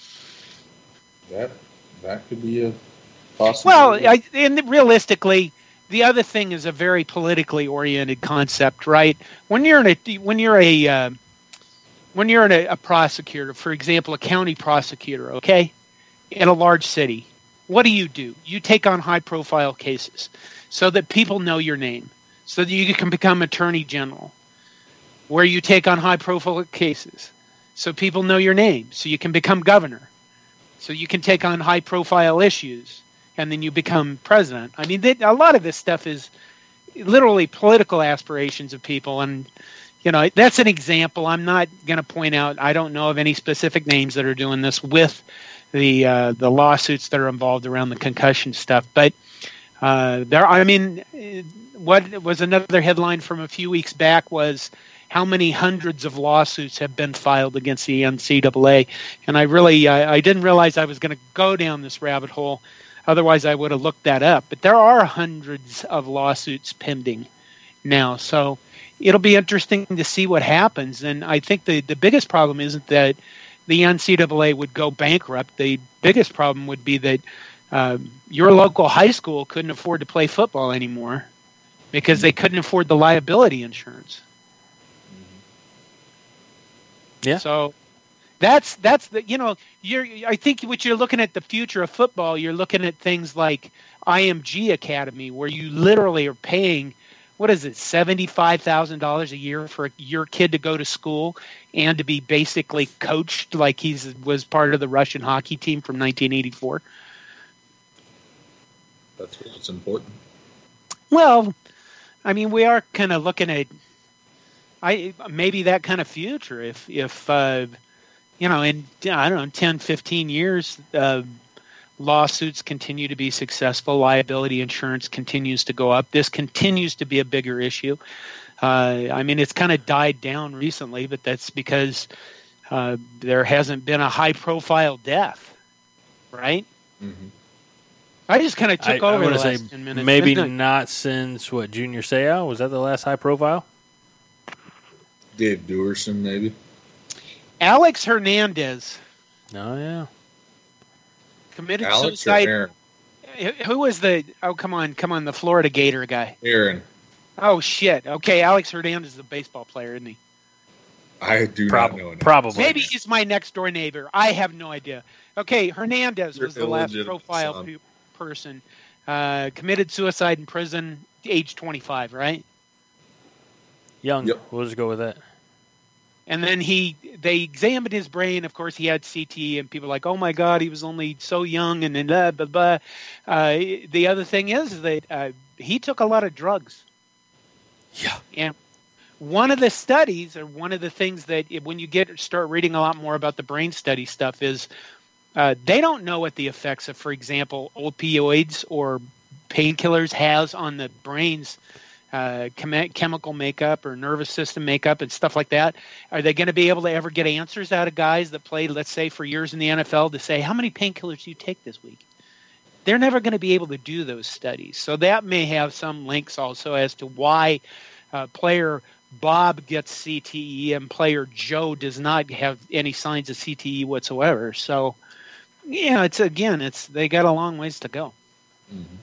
That that could be a possibility. Well, I, and realistically, the other thing is a very politically oriented concept, right? When you're in a when you're a uh, when you're in a, a prosecutor, for example, a county prosecutor, okay, in a large city, what do you do? You take on high-profile cases so that people know your name, so that you can become attorney general, where you take on high-profile cases so people know your name, so you can become governor, so you can take on high-profile issues, and then you become president. I mean, they, a lot of this stuff is literally political aspirations of people, and you know, that's an example. I'm not going to point out, I don't know of any specific names that are doing this with the uh, the lawsuits that are involved around the concussion stuff. But uh, there, I mean, what was another headline from a few weeks back was how many hundreds of lawsuits have been filed against the N C double A. And I really, I, I didn't realize I was going to go down this rabbit hole. Otherwise, I would have looked that up. But there are hundreds of lawsuits pending now. So it'll be interesting to see what happens. And I think the, the biggest problem isn't that the N C double A would go bankrupt. The biggest problem would be that uh, your local high school couldn't afford to play football anymore because they couldn't afford the liability insurance. Yeah. So that's that's the you know you're I think what you're looking at the future of football. You're looking at things like I M G Academy, where you literally are paying, what is it, seventy-five thousand dollars a year for your kid to go to school and to be basically coached like he's was part of the Russian hockey team from nineteen eighty-four. That's what's important. Well, I mean, we are kind of looking at I maybe that kind of future if if uh, you know in I don't know ten, fifteen years. Uh, lawsuits continue to be successful. Liability insurance continues to go up. This continues to be a bigger issue. Uh, I mean, it's kind of died down recently, but that's because uh, there hasn't been a high-profile death, right? Mm-hmm. I just kind of took I, over I the say last ten minutes. maybe Isn't it? not since, what, Junior Seau? Was that the last high profile? Dave Duerson, maybe. Alex Hernandez Oh, yeah. committed Alex suicide. or Aaron? Who was the? Oh, come on, come on, the Florida Gator guy. Aaron. Oh shit. Okay, Alex Hernandez is a baseball player, isn't he? I do Prob- not know. Him. Probably. Maybe he's my next door neighbor. I have no idea. Okay, Hernandez Your was the last illegitimate profile son. pe- person. Uh, committed suicide in prison, age twenty-five, right? Young. Yep. We'll just go with that. And then he, they examined his brain. Of course, he had C T E, and people were like, "Oh my God, he was only so young." And then blah blah blah. Uh, the other thing is that uh, he took a lot of drugs. Yeah. And one of the studies, or one of the things that when you get start reading a lot more about the brain study stuff, is uh, they don't know what the effects of, for example, opioids or painkillers has on the brain's uh, chem- chemical makeup or nervous system makeup and stuff like that. Are they going to be able to ever get answers out of guys that played, let's say, for years in the N F L to say, how many painkillers do you take this week? They're never going to be able to do those studies. So that may have some links also as to why uh, player Bob gets C T E and player Joe does not have any signs of C T E whatsoever. So, yeah, it's again, it's they got a long ways to go. Mm-hmm.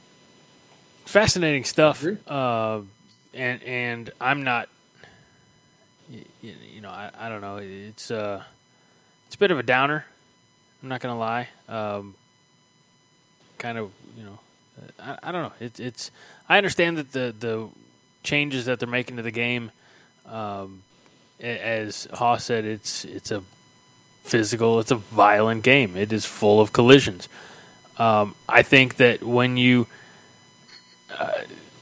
Fascinating stuff. Agree. Uh, and and I'm not, you, you know, I, I don't know. It's uh, it's a bit of a downer. I'm not going to lie. Um, kind of, you know, I, I don't know. It's it's. I understand that the the changes that they're making to the game, um, as Haas said, it's it's a physical. It's a violent game. It is full of collisions. Um, I think that when you, uh,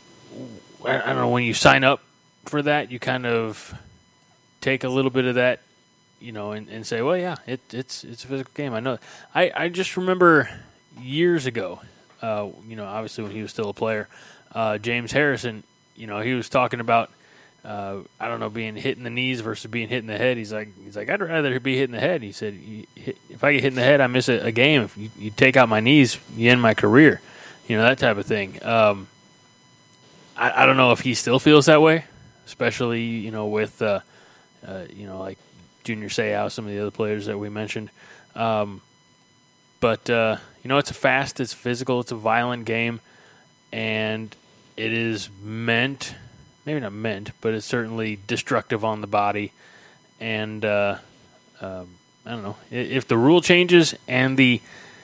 I don't know, when you sign up for that, you kind of take a little bit of that, you know, and, and say, well, yeah, it, it's it's a physical game. I know. I, I just remember years ago, uh, you know, obviously when he was still a player, uh, James Harrison, you know, he was talking about, uh, I don't know, being hit in the knees versus being hit in the head. He's like, he's like, I'd rather be hit in the head. He said, if I get hit in the head, I miss a, a game. If you, you take out my knees, you end my career. You know, that type of thing. Um, I, I don't know if he still feels that way, especially, you know, with, uh, uh, you know, like Junior Seau, some of the other players that we mentioned. Um, but, uh, you know, it's a fast, it's physical, it's a violent game, and it is meant, maybe not meant, but it's certainly destructive on the body. And, uh, um, I don't know, if the rule changes and the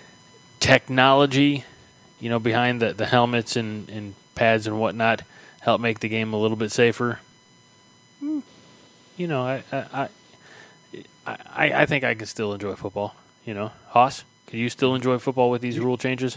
technology, you know, behind the, the helmets and, and pads and whatnot help make the game a little bit safer, you know, I I, I I think I can still enjoy football. You know, Haas, can you still enjoy football with these rule changes?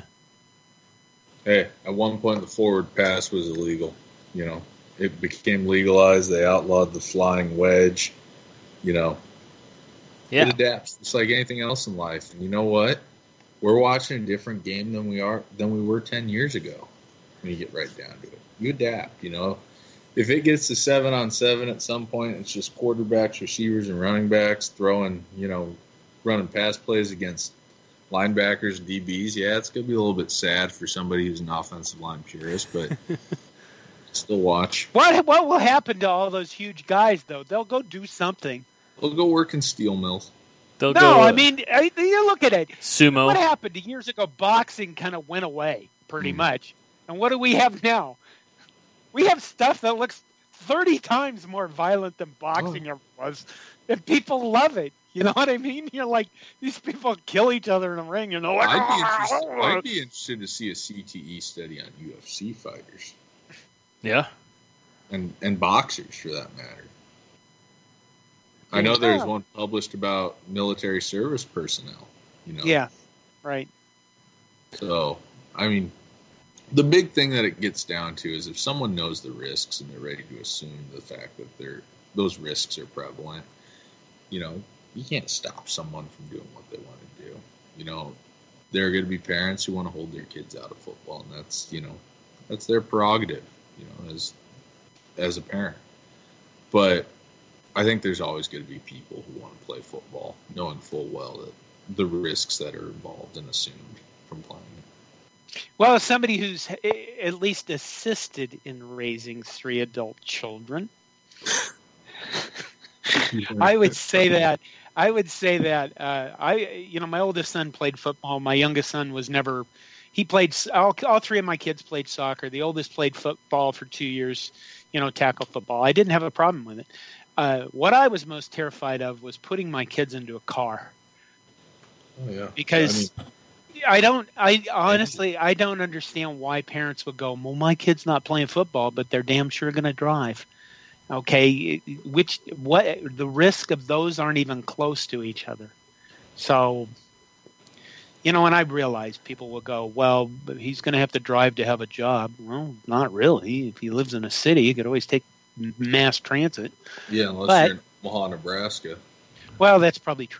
Hey, at one point the forward pass was illegal. You know, it became legalized. They outlawed the flying wedge. You know, yeah. It adapts. It's like anything else in life. And you know what? We're watching a different game than we are than we were ten years ago. When you get right down to it, you adapt. You know. If it gets to seven on seven at some point, it's just quarterbacks, receivers, and running backs throwing, you know, running pass plays against linebackers and D Bs. Yeah, it's going to be a little bit sad for somebody who's an offensive line purist, but still watch. What what will happen to all those huge guys, though? They'll go do something. They'll go work in steel mills. They'll no, go, uh, I mean, I, you look at it. Sumo. What happened to years ago? Boxing kind of went away, pretty mm. much. And what do we have now? We have stuff that looks thirty times more violent than boxing oh. ever was, and people love it. You know what I mean? You're like, these people kill each other in the ring. You know, like, I'd be interested. I'd be interested to see a C T E study on U F C fighters. Yeah, and and boxers for that matter. I know there's one published about military service personnel. You know. Yeah. Right. So, I mean. The big thing that it gets down to is if someone knows the risks and they're ready to assume the fact that they're, those risks are prevalent, you know, you can't stop someone from doing what they want to do. You know, there are going to be parents who want to hold their kids out of football, and that's, you know, that's their prerogative, you know, as as a parent. But I think there's always going to be people who want to play football, knowing full well that the risks that are involved and assumed from playing it. Well, as somebody who's at least assisted in raising three adult children, I would say that I would say that uh, I, you know, my oldest son played football. My youngest son was never. He played. All, all three of my kids played soccer. The oldest played football for two years. You know, tackle football. I didn't have a problem with it. Uh, what I was most terrified of was putting my kids into a car. Oh yeah, because. I mean, I don't. I honestly, I don't understand why parents would go, well, my kid's not playing football, but they're damn sure going to drive. Okay, which what the risk of those aren't even close to each other. So, you know, and I realize people will go, well, but he's going to have to drive to have a job. Well, not really. If he lives in a city, he could always take mass transit. Yeah, unless but, you're in Omaha, Nebraska. Well, that's probably true.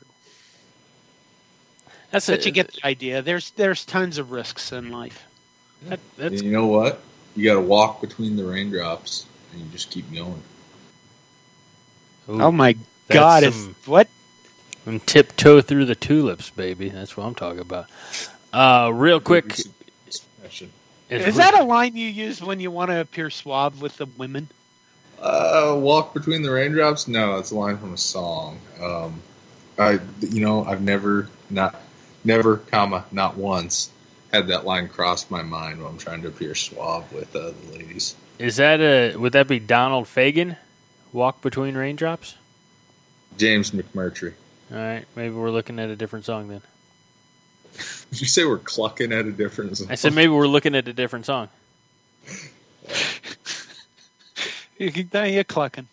That's but a, you get the idea. There's there's tons of risks in life. That, that's, you know what? You got to walk between the raindrops, and you just keep going. Ooh, oh my God! Is what? And tiptoe through the tulips, baby. That's what I'm talking about. Uh, real quick, is that a line you use when you want to appear suave with the women? Uh, walk between the raindrops? No, it's a line from a song. Um, I, you know, I've never not. Never, comma, not once, had that line cross my mind when I'm trying to appear suave with uh, the ladies. Is that a, would that be Donald Fagen, Walk Between Raindrops? James McMurtry. All right, maybe we're looking at a different song then. Did you say we're clucking at a different song? I said maybe we're looking at a different song. You're clucking.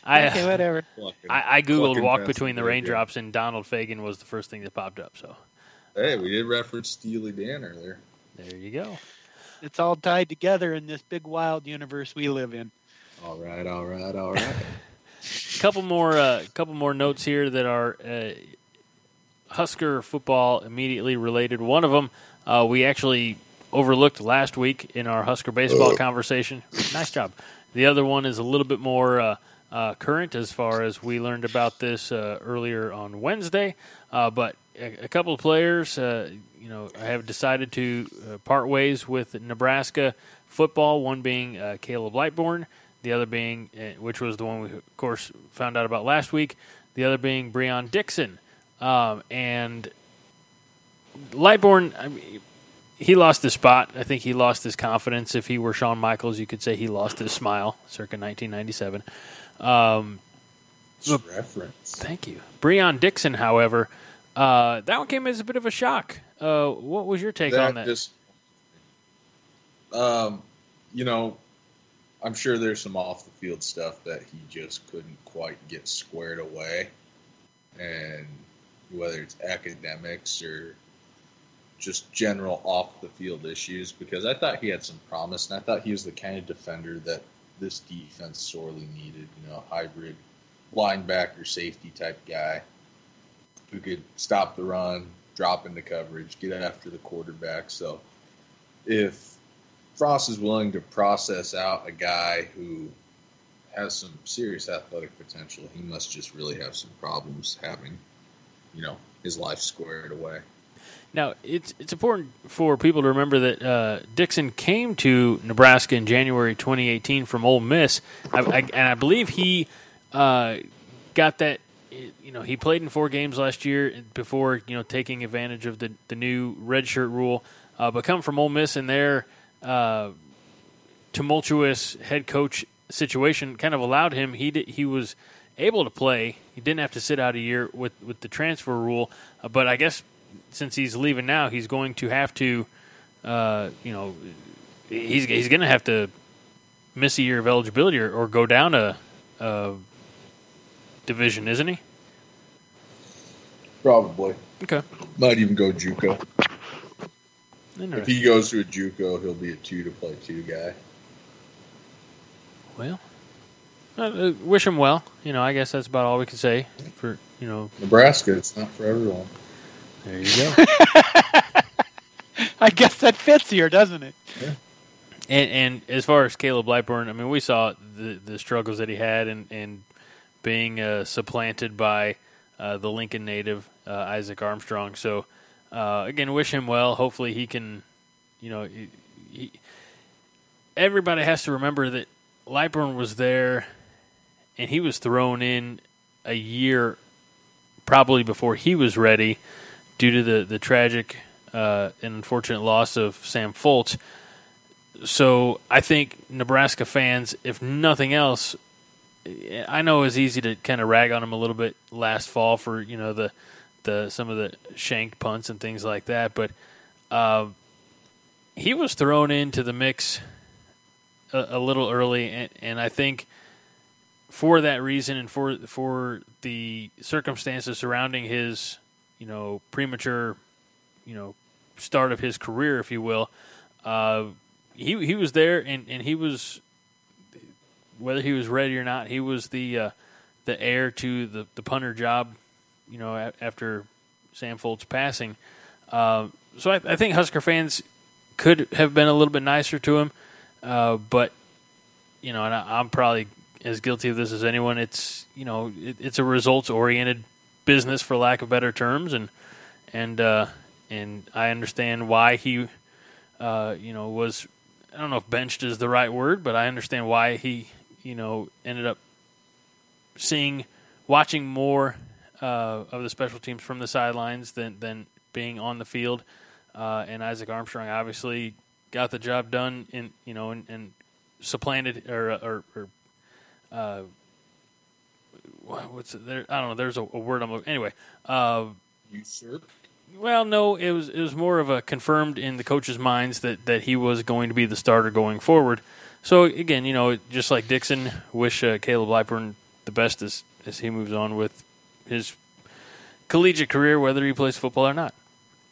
I, okay, whatever. I, I googled Fucking walk between the Pennsylvania. raindrops, and Donald Fagen was the first thing that popped up. So Hey, we did reference Steely Dan earlier. there you go. It's all tied together in this big wild universe we live in. All right, all right, all right. Couple more, uh, couple more notes here that are uh, Husker football immediately related. One of them uh, we actually overlooked last week in our Husker baseball conversation. Nice job. The other one is a little bit more uh, uh, current as far as we learned about this uh, earlier on Wednesday. Uh, but a, a couple of players, uh, you know, have decided to uh, part ways with Nebraska football. One being uh, Caleb Lightbourne. The other being, uh, which was the one we, of course, found out about last week, the other being Breon Dixon. Um, and Lightbourne, I mean, he lost his spot. I think he lost his confidence. If he were Shawn Michaels, you could say he lost his smile, circa nineteen ninety-seven. Um, Just reference. thank you. Breon Dixon, however, uh, that one came as a bit of a shock. Uh, what was your take That on that? just, um, you know, I'm sure there's some off the field stuff that he just couldn't quite get squared away, and whether it's academics or just general off the field issues, because I thought he had some promise, and I thought he was the kind of defender that this defense sorely needed. You know, hybrid linebacker, safety type guy who could stop the run, drop into coverage, get after the quarterback. So if Frost is willing to process out a guy who has some serious athletic potential, he must just really have some problems having, you know, his life squared away. Now, it's it's important for people to remember that uh, Dixon came to Nebraska in January twenty eighteen from Ole Miss, I, I, and I believe he uh, got that. You know, he played in four games last year before, you know, taking advantage of the the new redshirt rule. Uh, but come from Ole Miss in their uh, tumultuous head coach situation kind of allowed him. He did, he was able to play. He didn't have to sit out a year with with the transfer rule. Uh, but I guess, since he's leaving now, he's going to have to, uh, you know, he's he's going to have to miss a year of eligibility or, or go down a, a division, isn't he? Probably. Okay. Might even go JUCO. If Interesting. he goes to a JUCO, he'll be a two to play two guy. Well, uh, wish him well. You know, I guess that's about all we can say for, you know. Nebraska, it's not for everyone. There you go. I guess that fits here, doesn't it? And, and as far as Caleb Lightbourne, I mean, we saw the the struggles that he had and and being uh, supplanted by uh, the Lincoln native uh, Isaac Armstrong. So uh, again, wish him well. Hopefully, he can. You know, he, he, everybody has to remember that Lightbourne was there, and he was thrown in a year probably before he was ready, due to the the tragic uh, and unfortunate loss of Sam Foltz. So I think Nebraska fans, if nothing else, I know it was easy to kind of rag on him a little bit last fall for, you know, the the some of the shanked punts and things like that, but uh, he was thrown into the mix a, a little early, and, and I think for that reason and for for the circumstances surrounding his, you know, premature, you know, start of his career, if you will, uh, he he was there, and, and he was, whether he was ready or not, he was the uh, the heir to the, the punter job, you know, a, after Sam Foltz passing. Uh, so I, I think Husker fans could have been a little bit nicer to him, uh, but, you know, and I, I'm probably as guilty of this as anyone. It's, you know, it, it's a results-oriented business, for lack of better terms, and and uh, and I understand why he, uh, you know, was, I don't know if benched is the right word, but I understand why he, you know, ended up seeing, watching more uh, of the special teams from the sidelines than than being on the field. Uh, and Isaac Armstrong obviously got the job done in, you know, and, and supplanted or or, or uh, what's it there? I don't know. There's a, a word I'm looking. Anyway, uh, Usurped? well, no, it was it was more of a confirmed in the coaches' minds that, that he was going to be the starter going forward. So again, you know, just like Dixon, wish uh, Caleb Lightbourne the best as, as he moves on with his collegiate career, whether he plays football or not.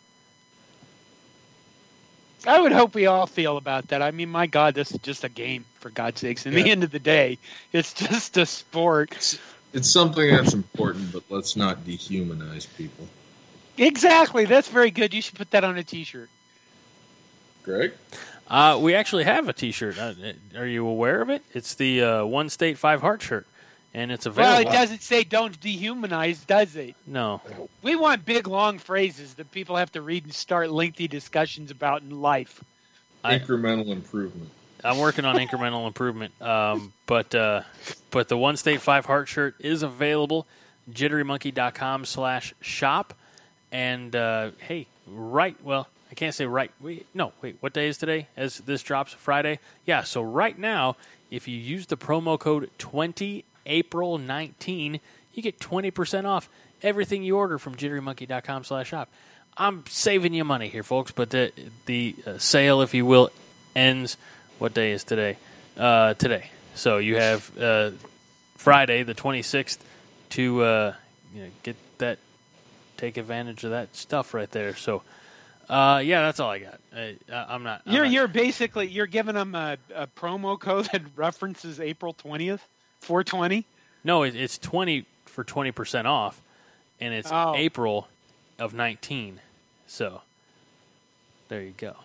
I would hope we all feel about that. I mean, my God, this is just a game, for God's sakes. In yeah. the end of the day, it's just a sport. It's, it's something that's important, but let's not dehumanize people. Exactly. That's very good. You should put that on a T-shirt. Greg? Uh, we actually have a T-shirt. Uh, are you aware of it? It's the uh, One State Five Heart shirt, and it's available. Well, it doesn't say "Don't dehumanize," does it? No. We want big, long phrases that people have to read and start lengthy discussions about in life. Incremental improvement. I'm working on incremental improvement, um, but uh, but the One State Five Heart shirt is available. Jitterymonkey.com slash shop, and uh, hey, right? Well. I can't say right. Wait, no, wait, what day is today as this drops? Friday? Yeah, so right now, if you use the promo code twenty April nineteen, you get twenty percent off everything you order from jitterymonkey.com slash shop. I'm saving you money here, folks, but the, the uh, sale, if you will, ends, what day is today? Uh, today. So you have uh, Friday, the twenty-sixth, to uh, you know, get that, take advantage of that stuff right there. So, Uh, yeah, that's all I got. I, I'm not. I'm you're not. you're basically you're giving them a, a promo code that references April twentieth, four twenty. No, it, it's twenty for twenty percent off, and it's oh. April of nineteen. So there you go.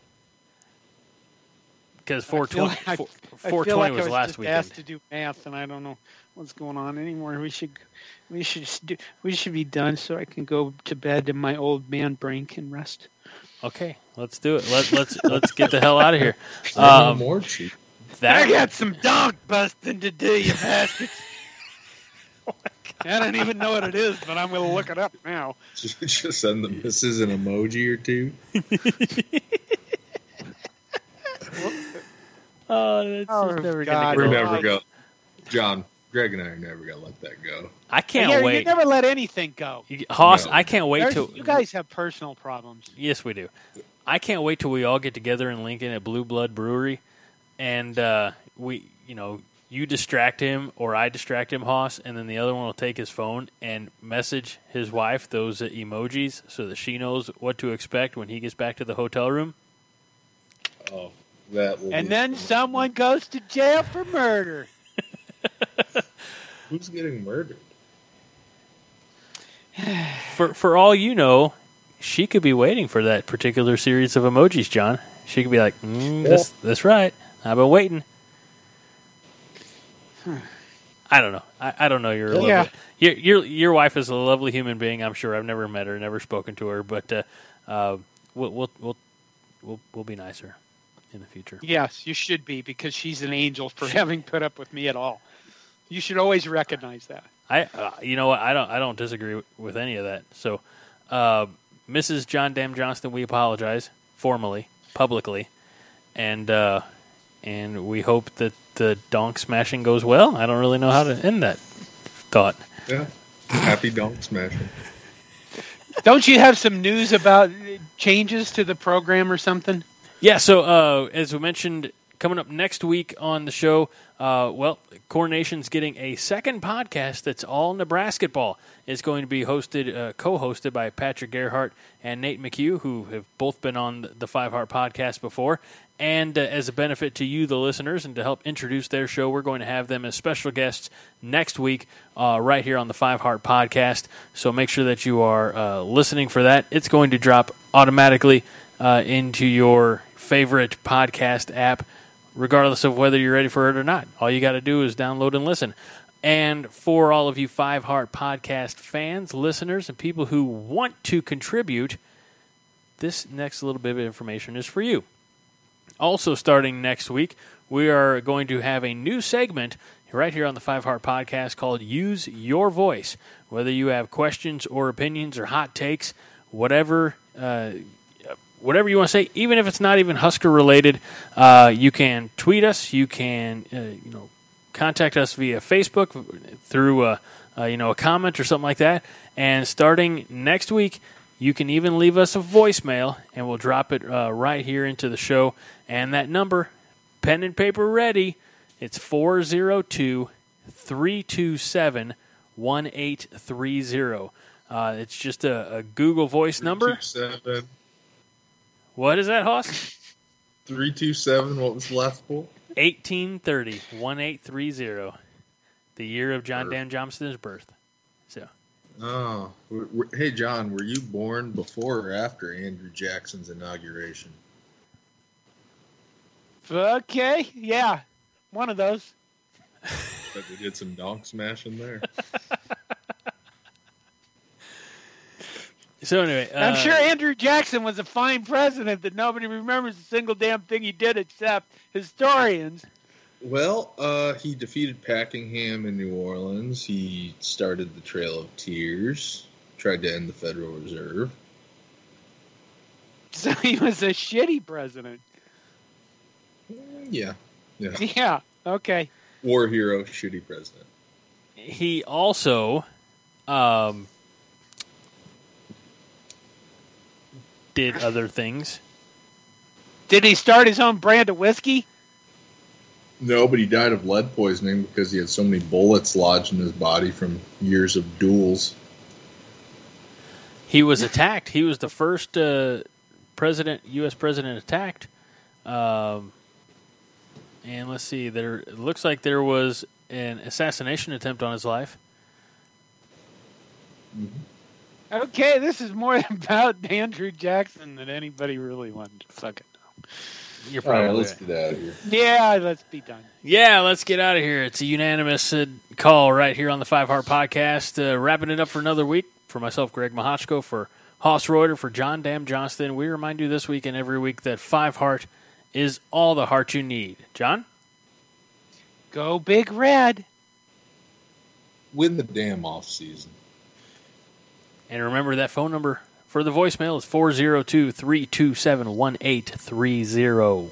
Because four twenty like, four twenty like was, was last just weekend. Asked to do math, and I don't know what's going on anymore. We should. We should do, we should be done so I can go to bed and my old man brain can rest. Okay, let's do it. Let, let's let's get the hell out of here. Um, more cheap. That, I got some donk busting to do, you bastards. Oh I don't even know what it is, but I'm going to look it up now. Just, just send the missus an emoji or two. oh, that's oh, just never God. going to We're go. never go. John, Greg and I are never going to let that go. I can't yeah, wait. You never let anything go. You, Hoss, No. I can't wait There's, till you guys have personal problems. Yes, we do. I can't wait till we all get together in Lincoln at Blue Blood Brewery, and uh, we, you know, you distract him or I distract him, Hoss, and then the other one will take his phone and message his wife those uh, emojis so that she knows what to expect when he gets back to the hotel room. Oh, that will. And be then fun. someone goes to jail for murder. Who's getting murdered? For for all you know, she could be waiting for that particular series of emojis, John. She could be like, mm, "This, that's right. I've been waiting." I don't know. I, I don't know. You're a lovely, Yeah. your your your wife is a lovely human being. I'm sure. I've never met her, never spoken to her, but uh, uh, we'll, we'll we'll we'll we'll be nicer in the future. Yes, you should be, because she's an angel for having put up with me at all. You should always recognize that. I, uh, you know what? I don't, I don't disagree with, with any of that. So, uh, Missus John Dam Johnston, we apologize formally, publicly, and uh, and we hope that the donk smashing goes well. I don't really know how to end that thought. Yeah, happy donk smashing. Don't you have some news about changes to the program or something? Yeah. So, uh, as we mentioned, coming up next week on the show, uh, well, Coronation's getting a second podcast that's all Nebraska ball. It's going to be hosted, uh, co-hosted by Patrick Gerhart and Nate McHugh, who have both been on the Five Heart podcast before. And uh, as a benefit to you, the listeners, and to help introduce their show, we're going to have them as special guests next week uh, right here on the Five Heart podcast. So make sure that you are uh, listening for that. It's going to drop automatically uh, into your favorite podcast app, regardless of whether you're ready for it or not. All you got to do is download and listen. And for all of you Five Heart podcast fans, listeners, and people who want to contribute, this next little bit of information is for you. Also starting next week, we are going to have a new segment right here on the Five Heart podcast called Use Your Voice. Whether you have questions or opinions or hot takes, whatever uh, whatever you want to say, even if it's not even Husker related, uh, you can tweet us. You can uh, you know contact us via Facebook through a, uh, you know a comment or something like that. And starting next week, you can even leave us a voicemail, and we'll drop it uh, right here into the show. And that number, pen and paper ready, it's four oh two, three two seven, one eight three zero. Uh, it's just a, a Google Voice number. three two seven What is that, Hoss? three two seven What was the last poll? eighteen thirty, one eight three zero. The year of John Dan Johnston's birth. So. Oh, w- w- hey John, were you born before or after Andrew Jackson's inauguration? Okay, yeah, one of those. Bet we did some donk smashing there. So anyway, uh, I'm sure Andrew Jackson was a fine president that nobody remembers a single damn thing he did except historians. Well, uh, he defeated Pakenham in New Orleans. He started the Trail of Tears. Tried to end the Federal Reserve. So he was a shitty president. Yeah, yeah. Yeah, okay. War hero, shitty president. he also um, did other things. Did he start his own brand of whiskey? No, but he died of lead poisoning because he had so many bullets lodged in his body from years of duels. He was attacked. He was the first uh, president, U S president attacked. Um, and let's see, there it looks like there was an assassination attempt on his life. Mm-hmm. Okay, this is more about Andrew Jackson than anybody really wanted to fucking know. You're All right, probably let's right. get out of here. Yeah, let's be done. Yeah, let's get out of here. It's a unanimous uh, call right here on the Five Heart Podcast. Uh, wrapping it up for another week. For myself, Greg Mahochko, for Hoss Reuter, for John Dam Johnston, we remind you this week and every week that Five Heart is all the heart you need. John? Go Big Red. Win the damn off season. And remember that phone number for the voicemail is four oh two, three two seven, one eight three zero.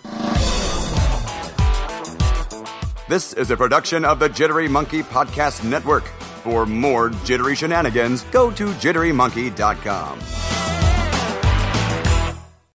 This is a production of the Jittery Monkey Podcast Network. For more jittery shenanigans, go to jittery monkey dot com.